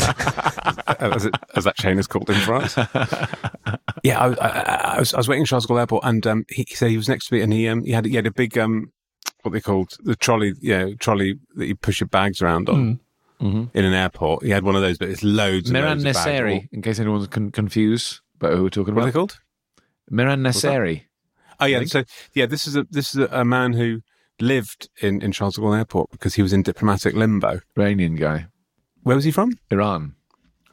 as, it, as that chain is called in France. Yeah, I, I, I, was, I was waiting at Charles de Gaulle Airport, and um, he, he said he was next to me, and he um, he had he had a big um, what they called the trolley, yeah, trolley that you push your bags around on. In an airport, he had one of those, but it's loads. Miran and loads of bags. Nasseri, in case anyone's con- confused about who we're talking What are they about. called? Miran Nasseri. Oh yeah, so yeah, this is a this is a, a man who lived in, in Charles de Gaulle Airport because he was in diplomatic limbo. Iranian guy. Where was he from? Iran.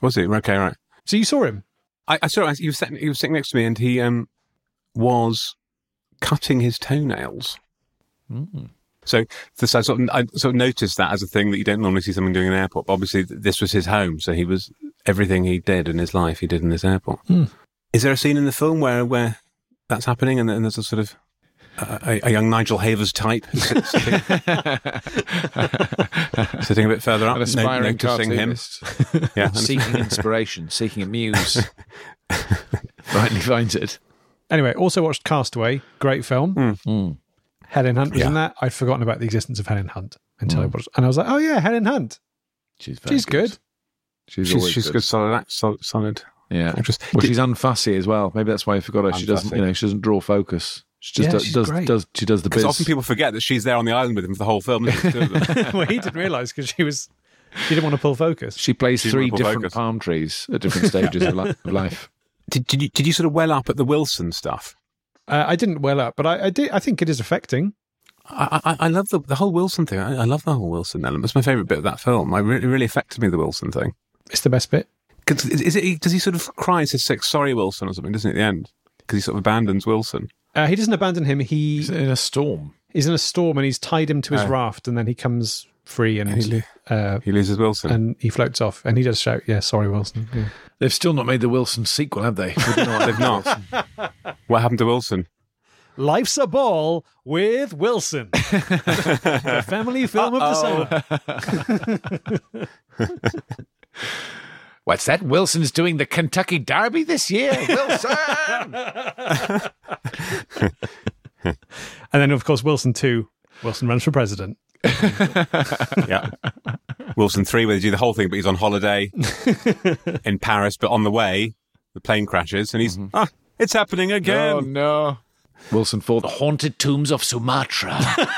Was he? Okay, right. So you saw him? I, I saw him. He was, sitting, he was sitting next to me and he um, was cutting his toenails. Mm. So, so I, sort of, I sort of noticed that as a thing that you don't normally see someone doing in an airport. But obviously, this was his home. So he was, everything he did in his life, he did in this airport. Hmm. Is there a scene in the film where, where that's happening and, and there's a sort of uh, a, a young Nigel Havers type who's sit- sitting, sitting a bit further up, An aspiring no, noticing him? cartoonist. Yeah, Seeking inspiration, seeking a muse. Rightly finds it. Anyway, also watched Castaway. Great film. Mm. Helen Hunt was Yeah. in that. I'd forgotten about the existence of Helen Hunt until I watched, and I was like, oh yeah, Helen Hunt. She's very She's good. She's, she's, always she's good. good, solid, act- solid, solid Yeah. actress. Well, Did- she's unfussy as well. Maybe that's why I forgot her. She doesn't, Unfussy. you know, she doesn't draw focus. She just Yeah, does, she's does, great. does. She does the Because biz. often people forget that she's there on the island with him for the whole film. isn't she? Two of them. Well, he didn't realise because she was she didn't want to pull focus. She plays She's three multiple different focus. palm trees at different stages of, li- of life. did, did, you, did you sort of well up at the Wilson stuff? Uh, I didn't well up, but I, I did. I think it is affecting. I, I, I love the, the whole Wilson thing. I, I love the whole Wilson element. It's my favourite bit of that film. I really, really affected me, the Wilson thing. It's the best bit. 'Cause is, is it, does he sort of cry and says, "Sick, sorry, Wilson," or something, doesn't he, at the end? Because he sort of abandons Wilson. Uh, he doesn't abandon him. He He's in a storm. he's in a storm and he's tied him to his Oh. raft, and then he comes free and And he, lo- uh, he loses Wilson. and he floats off, and he does shout, "Yeah, sorry, Wilson." Yeah. They've still not made the Wilson sequel, have they? They've not. What happened to Wilson? Life's a Ball with Wilson, the family film of the summer. What's that? Wilson's doing the Kentucky Derby this year. Wilson! And then, of course, Wilson two. Wilson runs for president. Yeah. Wilson three, where they do the whole thing, but he's on holiday in Paris, but on the way, the plane crashes, and he's, ah, it's happening again. Oh, no. Wilson four, the haunted tombs of Sumatra.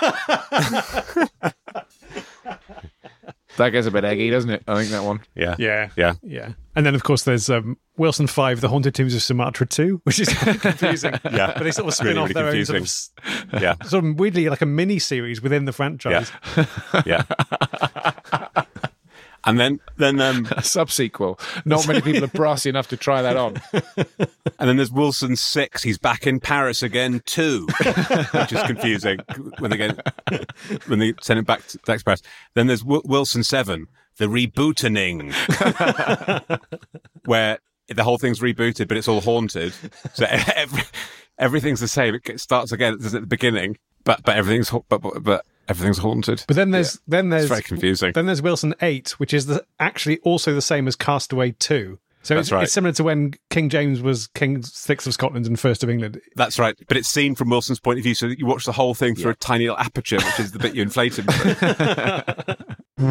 That gets a bit eggy, doesn't it? I think that one. Yeah. Yeah, Yeah. yeah. And then, of course, there's um, Wilson five, The Haunted Tombs of Sumatra two, which is quite confusing. Yeah. But they sort of spin Really, off really their confusing. own sort of, Yeah. s- sort of weirdly like a mini series within the franchise. Yeah. And then, then, um, A sub-sequel. Not many people are brassy enough to try that on. and then there's Wilson six. He's back in Paris again too, which is confusing when they get when they send it back to, back to Paris. Then there's w- Wilson seven, the rebootening, where the whole thing's rebooted, but it's all haunted. So every, everything's the same. It starts again at the beginning, but but everything's ha- but but, but everything's haunted. But then there's then there's It's very confusing. Then there's Wilson eight, which is the, actually also the same as Castaway two. So That's it's, right. it's similar to when King James was King Sixth of Scotland and First of England. That's right, but it's seen from Wilson's point of view, so that you watch the whole thing through a tiny little aperture, which is the bit you inflate him through.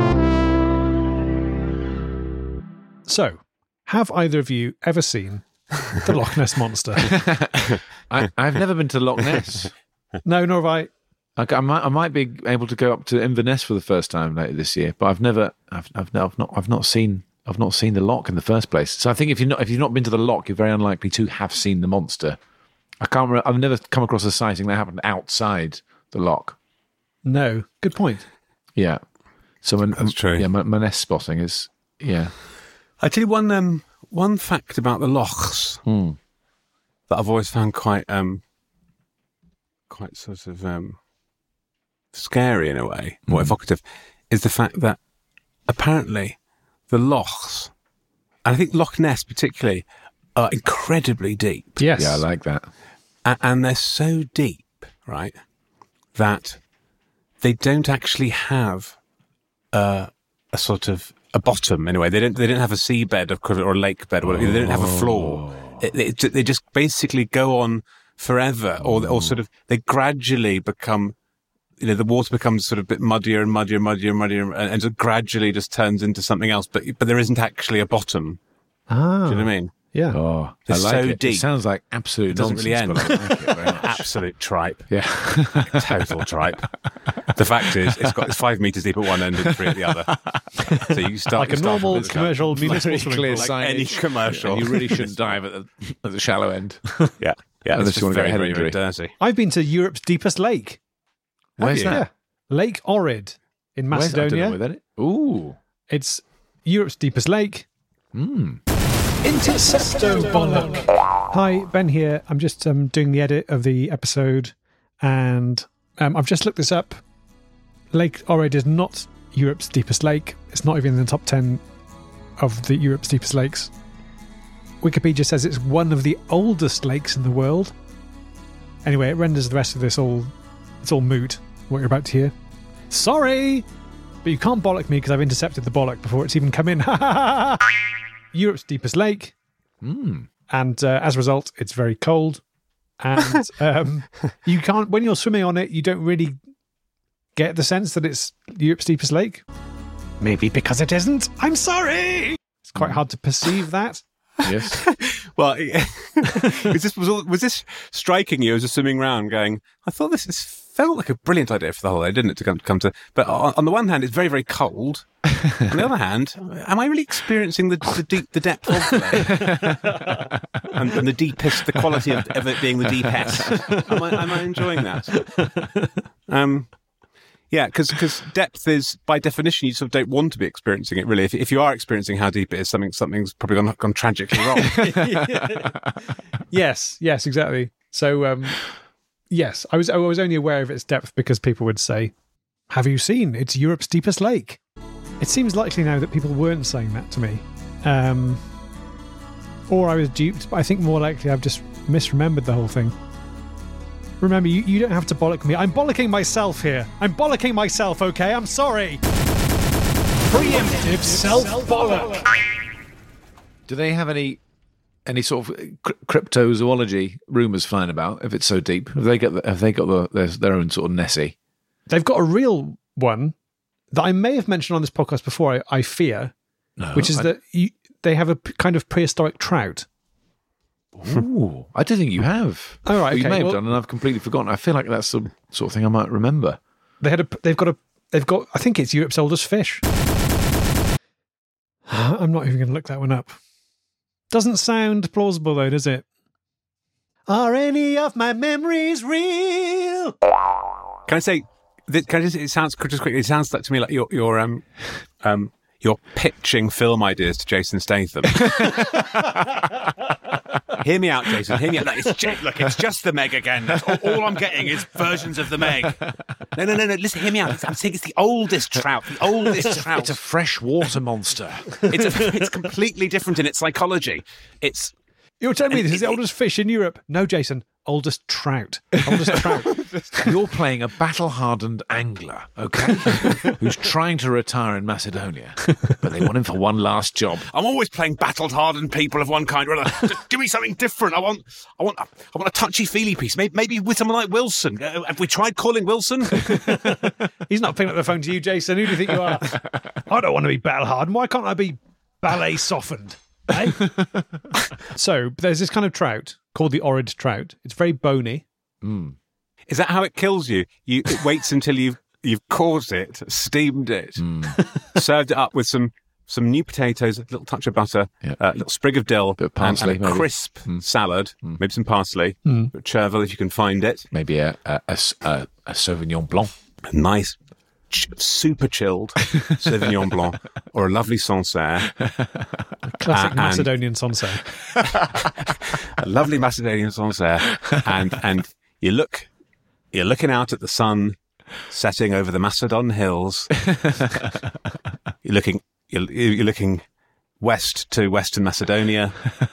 So, have either of you ever seen the Loch Ness Monster? I, I've never been to Loch Ness. No, nor have I. I, I might, I might be able to go up to Inverness for the first time later this year, but I've never, I've, I've, no- I've not, I've not seen, I've not seen the Loch in the first place. So I think if you're not, if you've not been to the Loch, you're very unlikely to have seen the monster. I can't. Remember, I've never come across a sighting that happened outside the Loch. No. Good point. Yeah. So my, That's true. Yeah, my, my nest spotting is yeah. I tell you one um, one fact about the lochs Hmm. that I've always found quite um, quite sort of um, scary in a way, or evocative, is the fact that apparently the lochs, and I think Loch Ness particularly, are incredibly deep. Yes. Yeah, I like that. A- and they're so deep, right, that they don't actually have a, a sort of a bottom in a way. They don't. They don't have a seabed equivalent or a lake bed or whatever. They don't have a floor. It, it, they just basically go on forever, or or sort of they gradually become. You know, the water becomes sort of a bit muddier and muddier, muddier, muddier, and, and it gradually just turns into something else. But but there isn't actually a bottom. Ah. Do you know what I mean? Yeah. Oh, They're I like so it. deep. It sounds like absolute It doesn't nonsense, really end. but I like it very much. Absolute tripe. Yeah. Total tripe. The fact is, it's got it's five meters deep at one end and three at the other. So you start Like a you start normal from the commercial municipal Very swimming clear pool. signage. any commercial. And you really shouldn't dive at the, at the shallow end. Yeah, yeah. Unless It's you just want to get very, a head very, very injury. dirty. I've been to Europe's deepest lake. Where's you? that? Lake Ohrid in Where's that? I don't know Macedonia. where that is. Ooh. It's Europe's deepest lake. Mm. Intercepto Bollock. Hi, Ben here. I'm just um, doing the edit of the episode, and um, I've just looked this up. Lake Ohrid is not Europe's deepest lake. It's not even in the top ten of the Europe's deepest lakes. Wikipedia says it's one of the oldest lakes in the world. Anyway, it renders the rest of this all it's all moot, what you're about to hear. Sorry! But you can't bollock me because I've intercepted the bollock before it's even come in. Europe's deepest lake. Mm. And uh, as a result, it's very cold. And um, you can't, when you're swimming on it, you don't really get the sense that it's Europe's deepest lake. Maybe because it isn't. I'm sorry! It's quite hard to perceive that. Yes. Well, was this was, all, was this striking you as you're swimming around going, I thought this is, felt like a brilliant idea for the holiday, didn't it, to come, come to... But on, on the one hand, it's very, very cold. On the other hand, am I really experiencing the, the deep, the depth of it? and, and the deepest, the quality of, of it being the deepest? Am I, am I enjoying that? Um... Yeah, because depth is, by definition, you sort of don't want to be experiencing it, really. If, if you are experiencing how deep it is, something something's probably gone, gone tragically wrong. Yes, yes, exactly. So, um, yes, I was I was only aware of its depth because people would say, have you seen? It's Europe's deepest lake. It seems likely now that people weren't saying that to me. Um, or I was duped, but I think more likely I've just misremembered the whole thing. Remember, you, you don't have to bollock me. I'm bollocking myself here. I'm bollocking myself, okay? I'm sorry. Preemptive self-bollock. Do they have any any sort of cryptozoology rumours flying about? If it's so deep, have they got the, have they got the, their, their own sort of Nessie? They've got a real one that I may have mentioned on this podcast before. I, I fear, No, which is I, that you, they have a p- kind of prehistoric trout. Ooh, I don't think you have. Oh, right, Well, you okay, may have well- done, and I've completely forgotten. I feel like that's the sort of thing I might remember. They had a. They've got a. They've got. I think it's Europe's oldest fish. I'm not even going to look that one up. Doesn't sound plausible though, does it? Are any of my memories real? Can I say, that, can I just, it sounds, just quickly, it sounds like to me like you're, you're, um, um, you're pitching film ideas to Jason Statham. Hear me out, Jason. Hear me out. Look, it's, just, look, it's just the Meg again. That's all, all I'm getting is versions of the Meg. No, no, no, no. Listen, hear me out. It's, I'm saying it's the oldest trout. The oldest It's a, trout. it's a freshwater monster. It's, a, it's completely different in its psychology. It's You're telling me And this is it- the oldest fish in Europe? No, Jason. Oldest trout. Oldest trout. You're playing a battle-hardened angler, okay, who's trying to retire in Macedonia, but they want him for one last job. I'm always playing battle-hardened people of one kind or other. Just give me something different. I want, I want, I want a touchy-feely piece. Maybe, maybe with someone like Wilson. Uh, have we tried calling Wilson? He's not picking up the phone to you, Jason. Who do you think you are? I don't want to be battle hardened. Why can't I be ballet softened? Eh? So there's this kind of trout called the Ohrid trout. It's very bony. Mm. Is that how it kills you? You it waits until you've you've caught it, steamed it, Mm. served it up with some some new potatoes, a little touch of butter, Yeah. a little sprig of dill, Bit of and- parsley, and, a maybe. crisp Mm. salad, Mm. maybe some parsley, Mm. a bit of chervil if you can find it. Maybe a, a, a, a, a Sauvignon Blanc. A nice, ch- super chilled Sauvignon Blanc or a lovely Sancerre, Classic Uh, and- Macedonian Sancerre. a lovely Macedonian Sancerre, and and you look, you're looking out at the sun setting over the Macedon hills. You're looking, you're, you're looking west to Western Macedonia.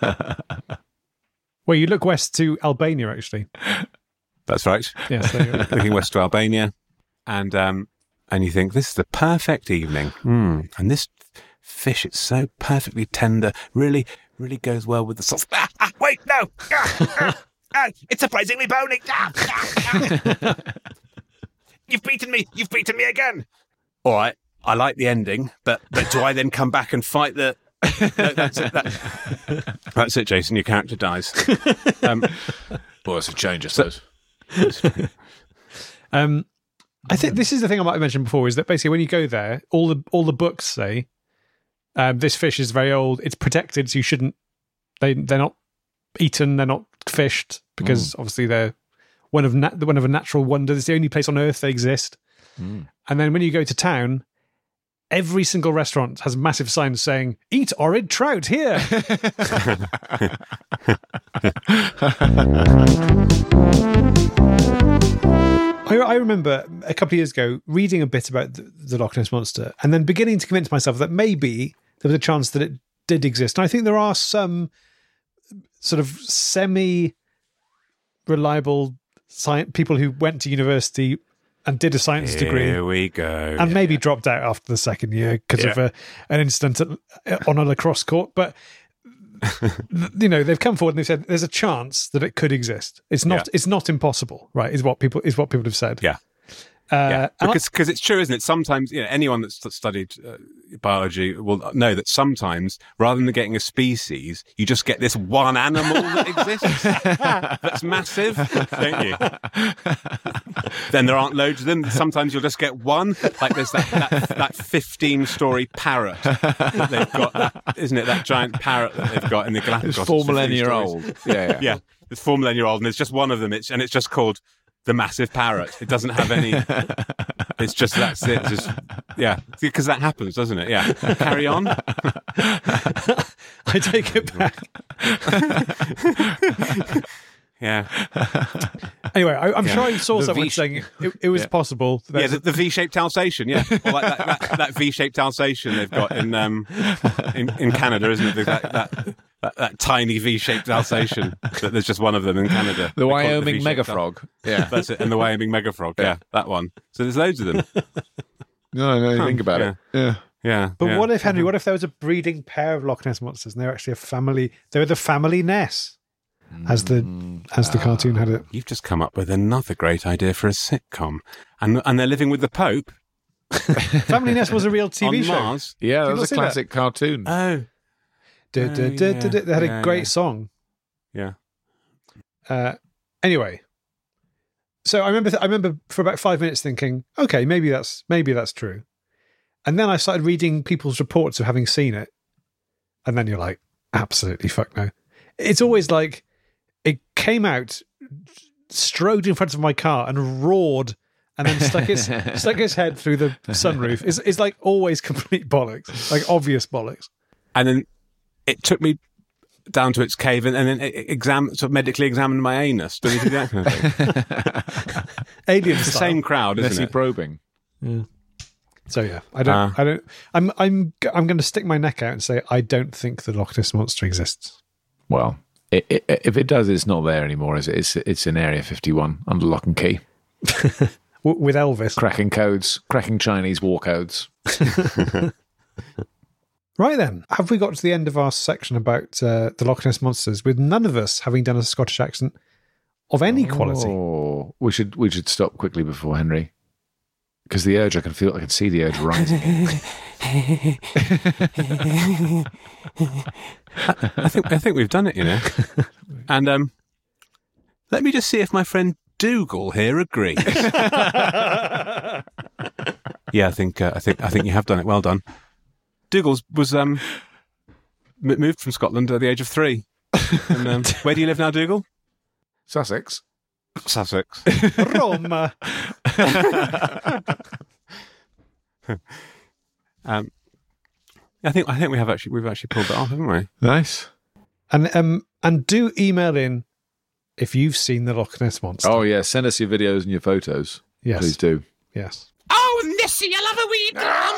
Well, you look west to Albania, actually. That's right. Yes, there you go. Looking west to Albania, and um, and you think this is the perfect evening. Mm. And this fish, it's so perfectly tender. Really, really goes well with the sauce. Ah, ah, wait, no. Ah, ah, ah, it's surprisingly bony. Ah, ah, ah. You've beaten me. You've beaten me again. All right. I like the ending, but but do I then come back and fight the? No, that's it. That, that's it, Jason. Your character dies. Um, Well, it's a change, I suppose. Um, I think this is the thing I might have mentioned before, is that basically when you go there, all the all the books say um, this fish is very old. It's protected, so you shouldn't. They they're not eaten. They're not fished because obviously they're one of nat- one of a natural wonder. It's the only place on Earth they exist. Mm. And then when you go to town, every single restaurant has massive signs saying, eat orid trout here. I, I remember a couple of years ago reading a bit about the, the Loch Ness Monster and then beginning to convince myself that maybe there was a chance that it did exist. And I think there are some sort of semi-reliable science people who went to university and did a science Here degree. Here we go. And maybe dropped out after the second year because yeah. of a, an incident at, on a lacrosse court. But, you know, they've come forward and they've said there's a chance that it could exist. It's not yeah. It's not impossible, right, is what people is what people have said. Yeah. Uh, yeah, because because it's true, isn't it? Sometimes, you know, anyone that's studied uh, biology will know that sometimes, rather than getting a species, you just get this one animal that exists that's massive, don't you? Then there aren't loads of them. Sometimes you'll just get one, like there's that that, that fifteen-story parrot that they've got, that, isn't it? That giant parrot that they've got in the Galapagos. It's four millennia old. Yeah, yeah, yeah. It's four millennia old, and there's just one of them. It's and it's just called the massive parrot. It doesn't have any. It's just that's it. It's just yeah, because that happens, doesn't it? Yeah. Carry on. I take it back. Yeah. Anyway, I, I'm yeah. sure I saw The someone V- saying it, it was yeah. possible. Yeah, the, the V-shaped Alsatian. Yeah, or like that, that, that V-shaped Alsatian they've got in um in, in Canada, isn't it? That that, that, that tiny V-shaped Alsatian. That there's just one of them in Canada. The They call it Wyoming V-shaped megafrog. Al- Yeah, that's it. And the Wyoming megafrog. Yeah, that one. So there's loads of them. No, no, you think about yeah. it. Yeah. Yeah. But yeah. what if, Henry, what if there was a breeding pair of Loch Ness Monsters and they're actually a family, they were the family Ness, as the as the cartoon had it. You've just come up with another great idea for a sitcom. And and they're living with the Pope Family Ness was a real T V on show. Mars. Yeah, Did that you was a not see classic cartoon. Oh. Du- du- Oh, du- yeah. du- du- They had Yeah, a great yeah. song. Yeah. Uh, anyway, so I remember, th- I remember for about five minutes thinking, okay, maybe that's maybe that's true, and then I started reading people's reports of having seen it, and then you're like, absolutely fuck no. It's always like it came out, strode in front of my car, and roared, and then stuck its stuck its head through the sunroof. It's it's like always complete bollocks, like obvious bollocks. And then it took me down to its cave and, and then it exam, sort of medically examined my anus. Do we do that kind of thing? Alien It's the style. same crowd, isn't Nessie it? probing. Yeah. So yeah, I don't, Ah. I don't, I'm, I'm, I'm going to stick my neck out and say I don't think the Loch Ness Monster exists. Well, it, it, if it does, it's not there anymore. Is it? It's it's in Area fifty-one under lock and key, W- with Elvis. cracking codes, cracking Chinese war codes. Right then, have we got to the end of our section about uh, the Loch Ness Monsters with none of us having done a Scottish accent of any quality? Oh, we should we should stop quickly before Henry, because the urge I can feel, I can see the urge rising. I think I think we've done it, you know. And um, let me just see if my friend Dougal here agrees. Yeah, I think uh, I think I think you have done it. Well done. Dougal was um m- moved from Scotland at the age of three. And, um, where do you live now, Dougal? Sussex. Sussex. Roma. um, I think I think we have actually we've actually pulled that off, haven't we? Nice. And um, and do email in if you've seen the Loch Ness Monster. Oh yeah, send us your videos and your photos. yes, Please do. yes. Oh, Nessie, I love a wee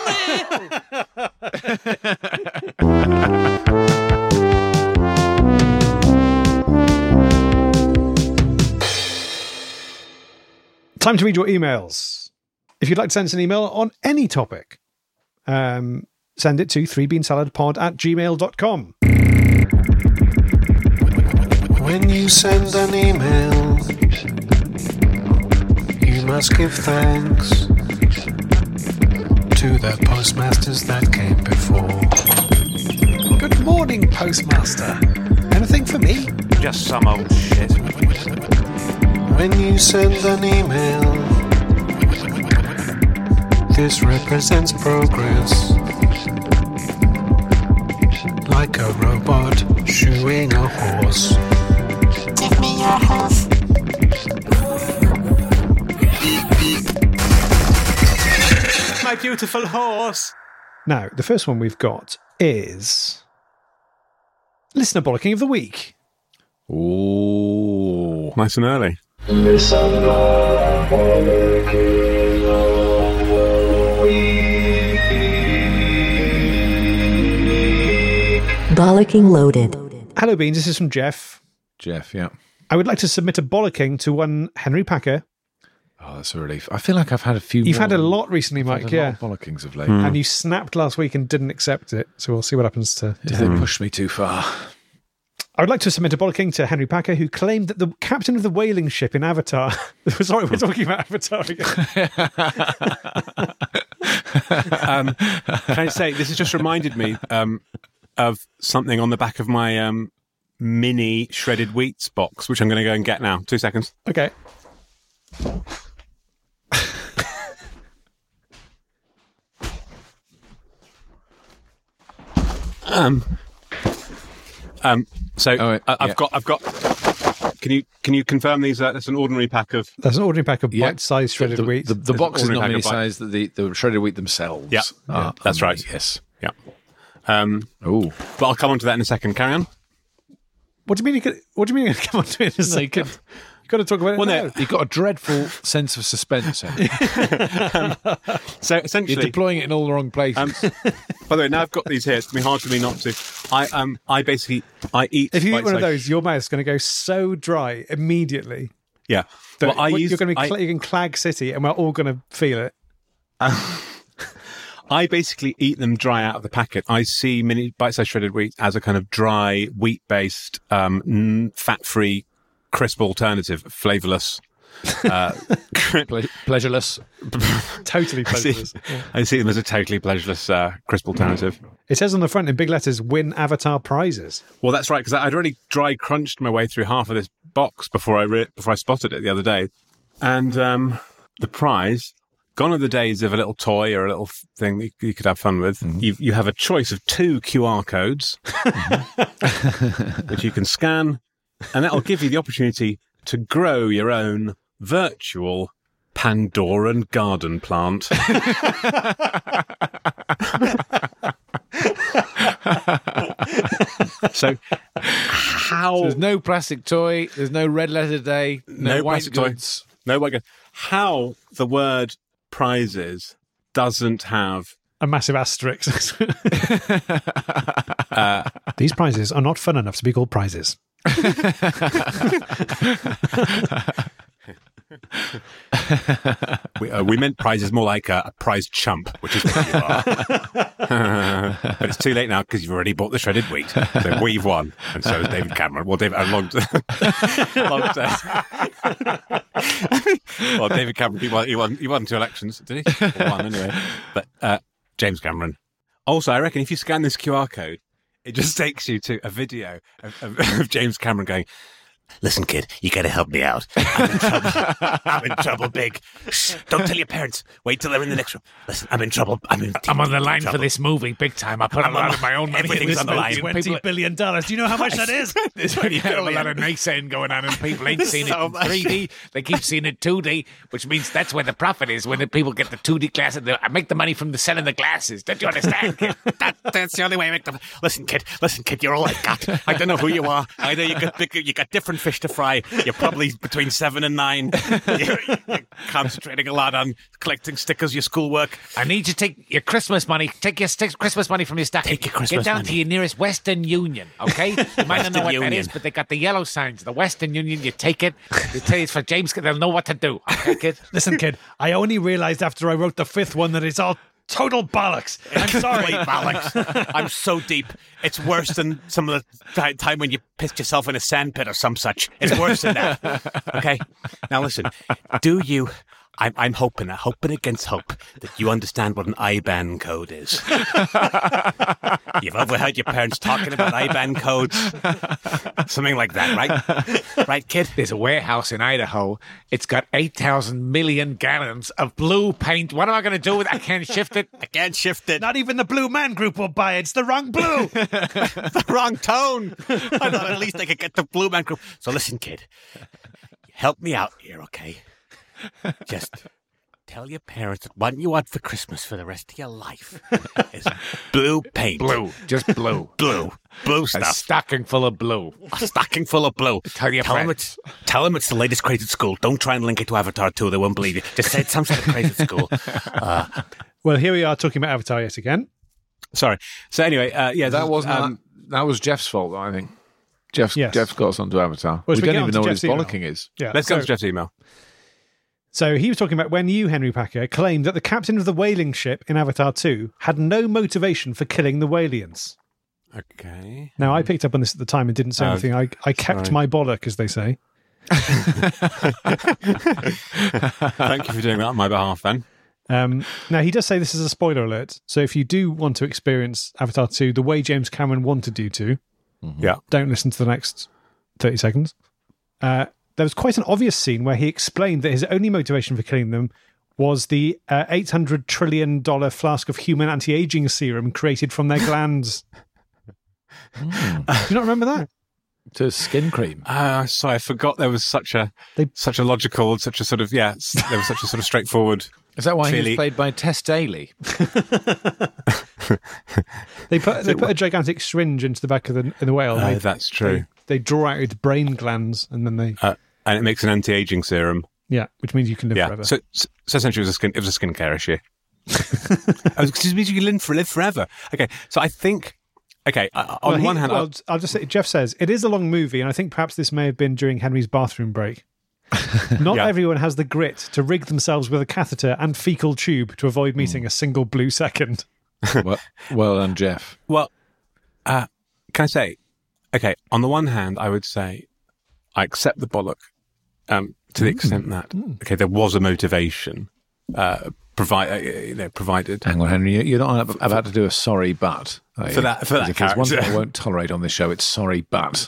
Time to read your emails. If you'd like to send us an email on any topic, um, send it to three bean salad pod at gmail dot com. When you send an email, you must give thanks to the postmasters that came before. Good morning, Postmaster. Anything for me? Just some old shit. When you send an email, this represents progress. Like a robot shoeing a horse. Give me your hoof. My beautiful horse. Now, the first one we've got is Listener Bollocking of the Week. Ooh. Nice and early. Bollocking loaded. Hello, Beans. This is from Jeff. Jeff, yeah. I would like to submit a bollocking to one Henry Packer. Oh, that's a relief. I feel like I've had a few You've more had a lot recently, I've Mike, had a yeah. lot of bollockings of late. And you snapped last week and didn't accept it. So we'll see what happens to, to Did him. they push me too far? I would like to submit a bollocking to Henry Packer, who claimed that the captain of the whaling ship in Avatar... Sorry, we're talking about Avatar again. um, can I say, this has just reminded me um, of something on the back of my um, mini shredded wheats box, which I'm going to go and get now. Two seconds. Okay. um, um, so Oh, I, I've yeah. got, I've got. Can you can you confirm these? Uh, that's an ordinary pack of. That's an ordinary pack of Yeah. bite-sized shredded the, wheat. The, the There's box is an not ordinary many pack of size that the, the shredded wheat themselves. Yeah, are that's only- right. Yes. Yeah. Um, Oh. but I'll come on to that in a second. Carry on. What do you mean? You could, what do you mean? You come on to it in a second. You've got to talk about it Well, now. no, You've got a dreadful sense of suspense. Henry. So You're essentially, deploying it in all the wrong places. Um, by the way, now I've got these here. It's going to be hard for me not to. I um, I basically I eat. If you eat one of bite-sized- those, your mouth's going to go so dry immediately. yeah. That Well, I you're use. going to be I- cl- in Clag City, and we're all going to feel it. I basically eat them dry out of the packet. I see mini bite-sized shredded wheat as a kind of dry, wheat-based, um, n- fat-free, crisp alternative, flavourless. Uh, Ple- pleasureless. Totally I, see, pleasureless. Yeah. I see them as a totally pleasureless, uh, crisp alternative. It says on the front in big letters, "Win Avatar prizes." Well, that's right, because I'd already dry crunched my way through half of this box before I re- before I spotted it the other day, and um, the prize. Gone are the days of a little toy or a little thing that you could have fun with. Mm-hmm. You, you have a choice of two Q R codes, which you can scan, and that'll give you the opportunity to grow your own virtual Pandoran garden plant. So, how... So there's no plastic toy. There's no red letter day. No, No white plastic toy. goods. No, wait, how the word prizes doesn't have... A massive asterisk. uh, These prizes are not fun enough to be called prizes. we, uh, we meant prizes more like a, a prize chump, which is what you are. But it's too late now because you've already bought the shredded wheat. So we've won. And so has David Cameron. Well, David, uh, long, long term. Well, David Cameron, he won, he won, he won two elections, did he? Or one anyway. But uh, James Cameron. Also, I reckon if you scan this Q R code, it just takes you to a video of, of, of James Cameron going, "Listen, kid, you got to help me out. I'm in trouble. I'm in trouble big. Shh, don't tell your parents. Wait till they're in the next room. Listen, I'm in trouble. I'm in I'm on the line trouble. for this movie, big time. I put a I'm lot on of my own money everything's in this on the movie. line. and people- billion dollars. Do you know how much that is? There's a lot of naysaying going on, and people ain't seeing So it much. in three D. They keep seeing it two D, which means that's where the profit is. When the people get the two D glasses, they- I make the money from the selling the glasses. Don't you understand, kid? That, that's the only way I make them. Listen, kid. Listen, kid. You're all I got. I don't know who you are. I know you got big, you got different fish to fry. You're probably between seven and nine. You're, you're concentrating a lot on collecting stickers, your schoolwork. I need you to take your Christmas money. Take your st- Christmas money from your stack. Take your Christmas Get down money. to your nearest Western Union, okay? You might not Western know what Union. that is, but they got the yellow signs. The Western Union, you take it. They tell you it's for James. They'll know what to do. Okay, kid? Listen, kid, I only realised after I wrote the fifth one that it's all total bollocks. I'm sorry. Wait, Alex. I'm so deep. It's worse than some of the ti- time when you pissed yourself in a sandpit or some such. It's worse than that. Okay? Now listen. Do you... I'm, I'm hoping, I'm hoping against hope that you understand what an I B A N code is. You've overheard your parents talking about I B A N codes. Something like that, right? Right, kid? There's a warehouse in Idaho. It's got eight thousand million gallons of blue paint. What am I going to do with it? I can't shift it. I can't shift it. Not even the Blue Man Group will buy it. It's the wrong blue. The wrong tone. I thought at least I could get the Blue Man Group. So listen, kid. Help me out here, okay? Just tell your parents that what you want for Christmas for the rest of your life is blue paint. Blue, just blue. Blue. Blue A stuff. stocking full of blue. A stocking full of blue. Tell your tell them, friends. it's, tell them it's the latest craze at school. Don't try and link it to Avatar two. They won't believe you. Just say it's some sort of craze at school. Uh, Well, here we are talking about Avatar yet again. sorry. So anyway, uh, yeah. That this- wasn't. um, that was Jeff's fault, I think. Jeff's, Yes. Jeff's got us onto Avatar. Well, we should we don't get even on to know what Jeff's his email? bollocking is. Yeah. Let's so, go to Jeff's email. So he was talking about when you, Henry Packer, claimed that the captain of the whaling ship in Avatar two had no motivation for killing the whalians. Okay. Now, I picked up on this at the time and didn't say Oh, anything. I, I kept sorry. my bollock, as they say. Thank you for doing that on my behalf, then. Um, now, he does say this is a spoiler alert. So if you do want to experience Avatar two the way James Cameron wanted you to, Yeah. don't listen to the next thirty seconds. Uh, there was quite an obvious scene where he explained that his only motivation for killing them was the uh, eight hundred trillion dollars flask of human anti-aging serum created from their glands. Do you not remember that? To skin cream. Uh, sorry, I forgot there was such a They- such a logical, such a sort of yeah. s- There was such a sort of straightforward. Is that why he Clearly- was played by Tess Daly? They put they put a gigantic syringe into the back of the, in the whale. Oh, They- that's true. They, they draw out its brain glands, and then they Uh, and it makes an anti-aging serum. yeah, which means you can live Yeah. forever. So, so essentially, it was a skin. It was a skincare issue. Because it means you can live for live forever. Okay. So I think. Okay. uh, On Well, he- one hand, well, I'll just say, Jeff says it is a long movie, and I think perhaps this may have been during Henry's bathroom break. Not Yeah. everyone has the grit to rig themselves with a catheter and fecal tube to avoid meeting a single blue second. well, well done, Jeff. Well, uh, can I say, okay, on the one hand, I would say I accept the bollock um, to the extent that, okay, there was a motivation uh, provi- uh, you know, provided. Hang on, Henry. You're not about to do a sorry but. are For you? that- for that Because if there's one thing character. I won't tolerate on this show, it's sorry but.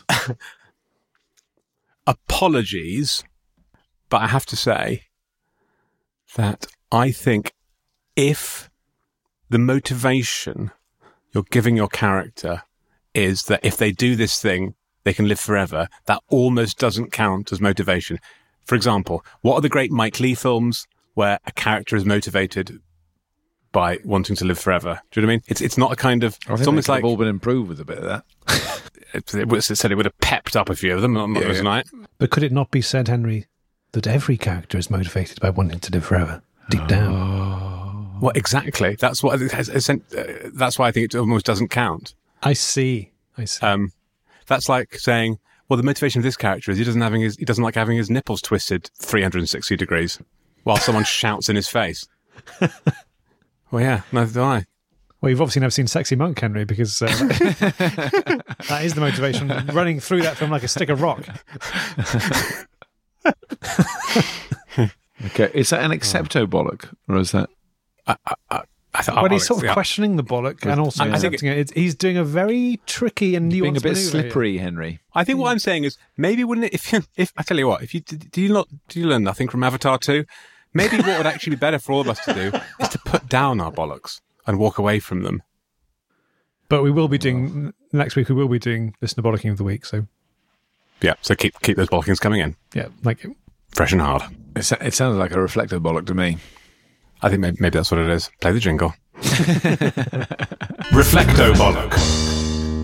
Apologies, but I have to say that I think if the motivation you're giving your character is that if they do this thing, they can live forever, that almost doesn't count as motivation. For example, what are the great Mike Leigh films where a character is motivated by wanting to live forever? Do you know what I mean? It's it's not a kind of. I think It's almost they could like have all been improved with a bit of that. it, it, was, it said it would have pepped up a few of them. I'm not Yeah, gonna yeah. deny it. But could it not be said, Henry, that every character is motivated by wanting to live forever, deep down? Well, exactly. That's what. Uh, that's why I think it almost doesn't count. I see. I see. Um, that's like saying, well, the motivation of this character is he doesn't having his he doesn't like having his nipples twisted three hundred sixty degrees while someone shouts in his face. Well, yeah, neither do I. Well, you've obviously never seen Sexy Monk, Henry, because uh, that is the motivation, running through that film like a stick of rock. Okay, is that an accepto bollock, or is that? I, I, I, I th- When I- he's sort of yeah. questioning the bollock and also I- I think accepting it, it's, he's doing a very tricky and nuanced Being a bit manoeuvre here. slippery, Henry. I think what I'm saying is maybe wouldn't it if you, if I tell you what if you do you not do you learn nothing from Avatar two? Maybe what would actually be better for all of us to do is to put down our bollocks and walk away from them. But we will be doing, next week, we will be doing Listener Bollocking of the Week. So, Yeah, so keep keep those bollockings coming in, yeah, like, fresh and hard. It, sa- it sounded like a reflective bollock to me. I think maybe, maybe that's what it is. Play the jingle. Reflecto bollock.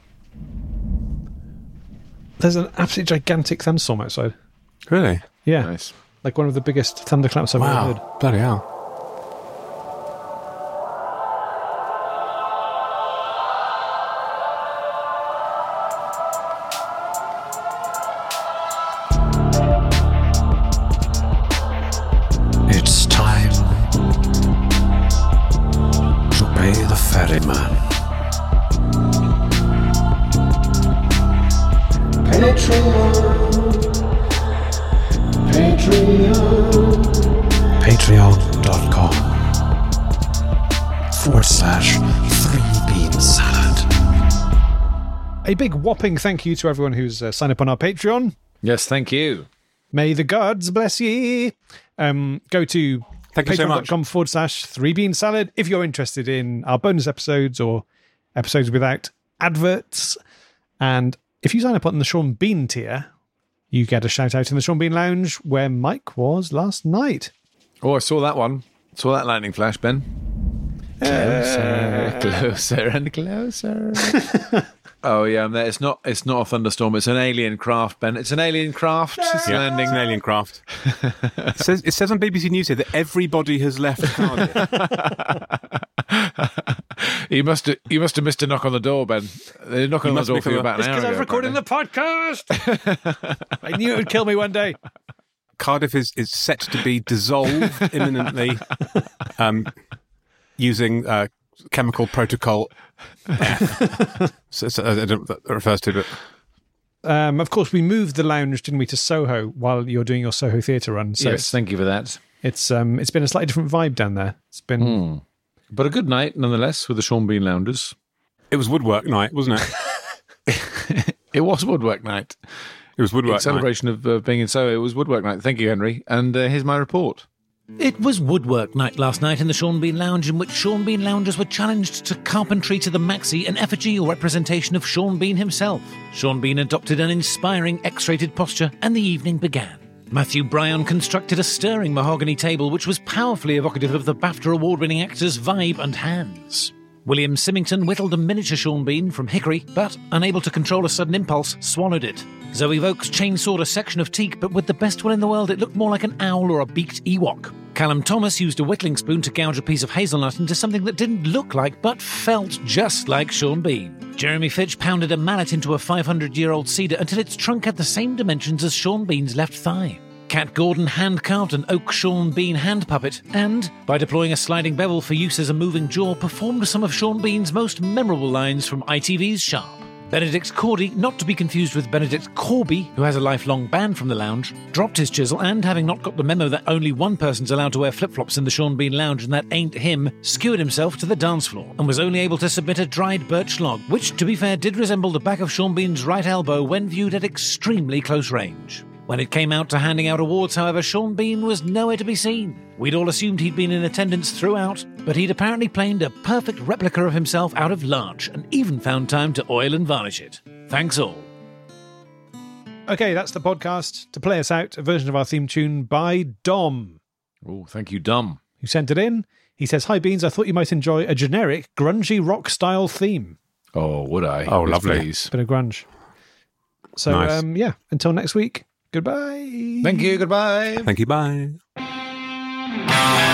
there's an absolutely gigantic thunderstorm outside. Really? Yeah, Nice. like one of the biggest thunderclaps I've ever heard. Wow, bloody hell. It's time to pay the ferryman. Patreon.com forward slash three bean salad. A big whopping thank you to everyone who's uh, signed up on our Patreon. Yes, thank you. May the gods bless ye. Um, go to Thank you so much. patreon.com forward slash three bean salad if you're interested in our bonus episodes or episodes without adverts. And if you sign up on the Sean Bean tier, you get a shout out in the Sean Bean Lounge where Mike was last night. Oh, I saw that one. Saw that lightning flash, Ben. Closer, closer and closer. Oh yeah, and there- it's not. It's not a thunderstorm. It's an alien craft, Ben. It's an alien craft. It's Yeah, landing. it's an alien craft. it, says, it says on B B C News here that everybody has left Cardiff. You must have. You must have missed a knock on the door, Ben. They knocked on the must door be for you from about an hour Because I was ago, recording the podcast. I knew it would kill me one day. Cardiff is, is set to be dissolved imminently um, using uh, chemical protocol F. so, so, I don't know what that refers to, but Um, of course, we moved the lounge, didn't we, to Soho while you're doing your Soho Theatre run. So yes, it's, thank you for that. it's um it's been a slightly different vibe down there. It's been But a good night nonetheless with the Sean Bean Loungers. it was woodwork night, wasn't it? It was woodwork night. It was woodwork In night. celebration of uh, being in Soho, it was woodwork night. Thank you, Henry. And uh, here's my report. It was woodwork night last night in the Sean Bean Lounge, in which Sean Bean Loungers were challenged to carpentry to the maxi, an effigy or representation of Sean Bean himself. Sean Bean adopted an inspiring X-rated posture, and the evening began. Matthew Bryan constructed a stirring mahogany table which was powerfully evocative of the BAFTA award-winning actor's vibe and hands. William Symington whittled a miniature Sean Bean from hickory, but, unable to control a sudden impulse, swallowed it. Zoe Vokes chainsawed a section of teak, but with the best will in the world, it looked more like an owl or a beaked Ewok. Callum Thomas used a whittling spoon to gouge a piece of hazelnut into something that didn't look like, but felt just like Sean Bean. Jeremy Fitch pounded a mallet into a five hundred year old cedar until its trunk had the same dimensions as Sean Bean's left thigh. Cat Gordon hand-carved an oak Sean Bean hand puppet and, by deploying a sliding bevel for use as a moving jaw, performed some of Sean Bean's most memorable lines from I T V's Sharp. Benedict Cordy, not to be confused with Benedict Corby, who has a lifelong ban from the lounge, dropped his chisel and, having not got the memo that only one person's allowed to wear flip-flops in the Sean Bean Lounge and that ain't him, skewered himself to the dance floor and was only able to submit a dried birch log, which, to be fair, did resemble the back of Sean Bean's right elbow when viewed at extremely close range. When it came out to handing out awards, however, Sean Bean was nowhere to be seen. We'd all assumed he'd been in attendance throughout, but he'd apparently planed a perfect replica of himself out of larch and even found time to oil and varnish it. Thanks all. okay. That's the podcast. To play us out, a version of our theme tune by Dom, Oh, thank you, Dom. who sent it in. He says, "Hi Beans, I thought you might enjoy a generic grungy rock style theme. Oh, would I? Oh, Yes, lovely. please. Bit of grunge." So Nice. um, yeah. Until next week. Goodbye. Thank you. Goodbye. Thank you, bye.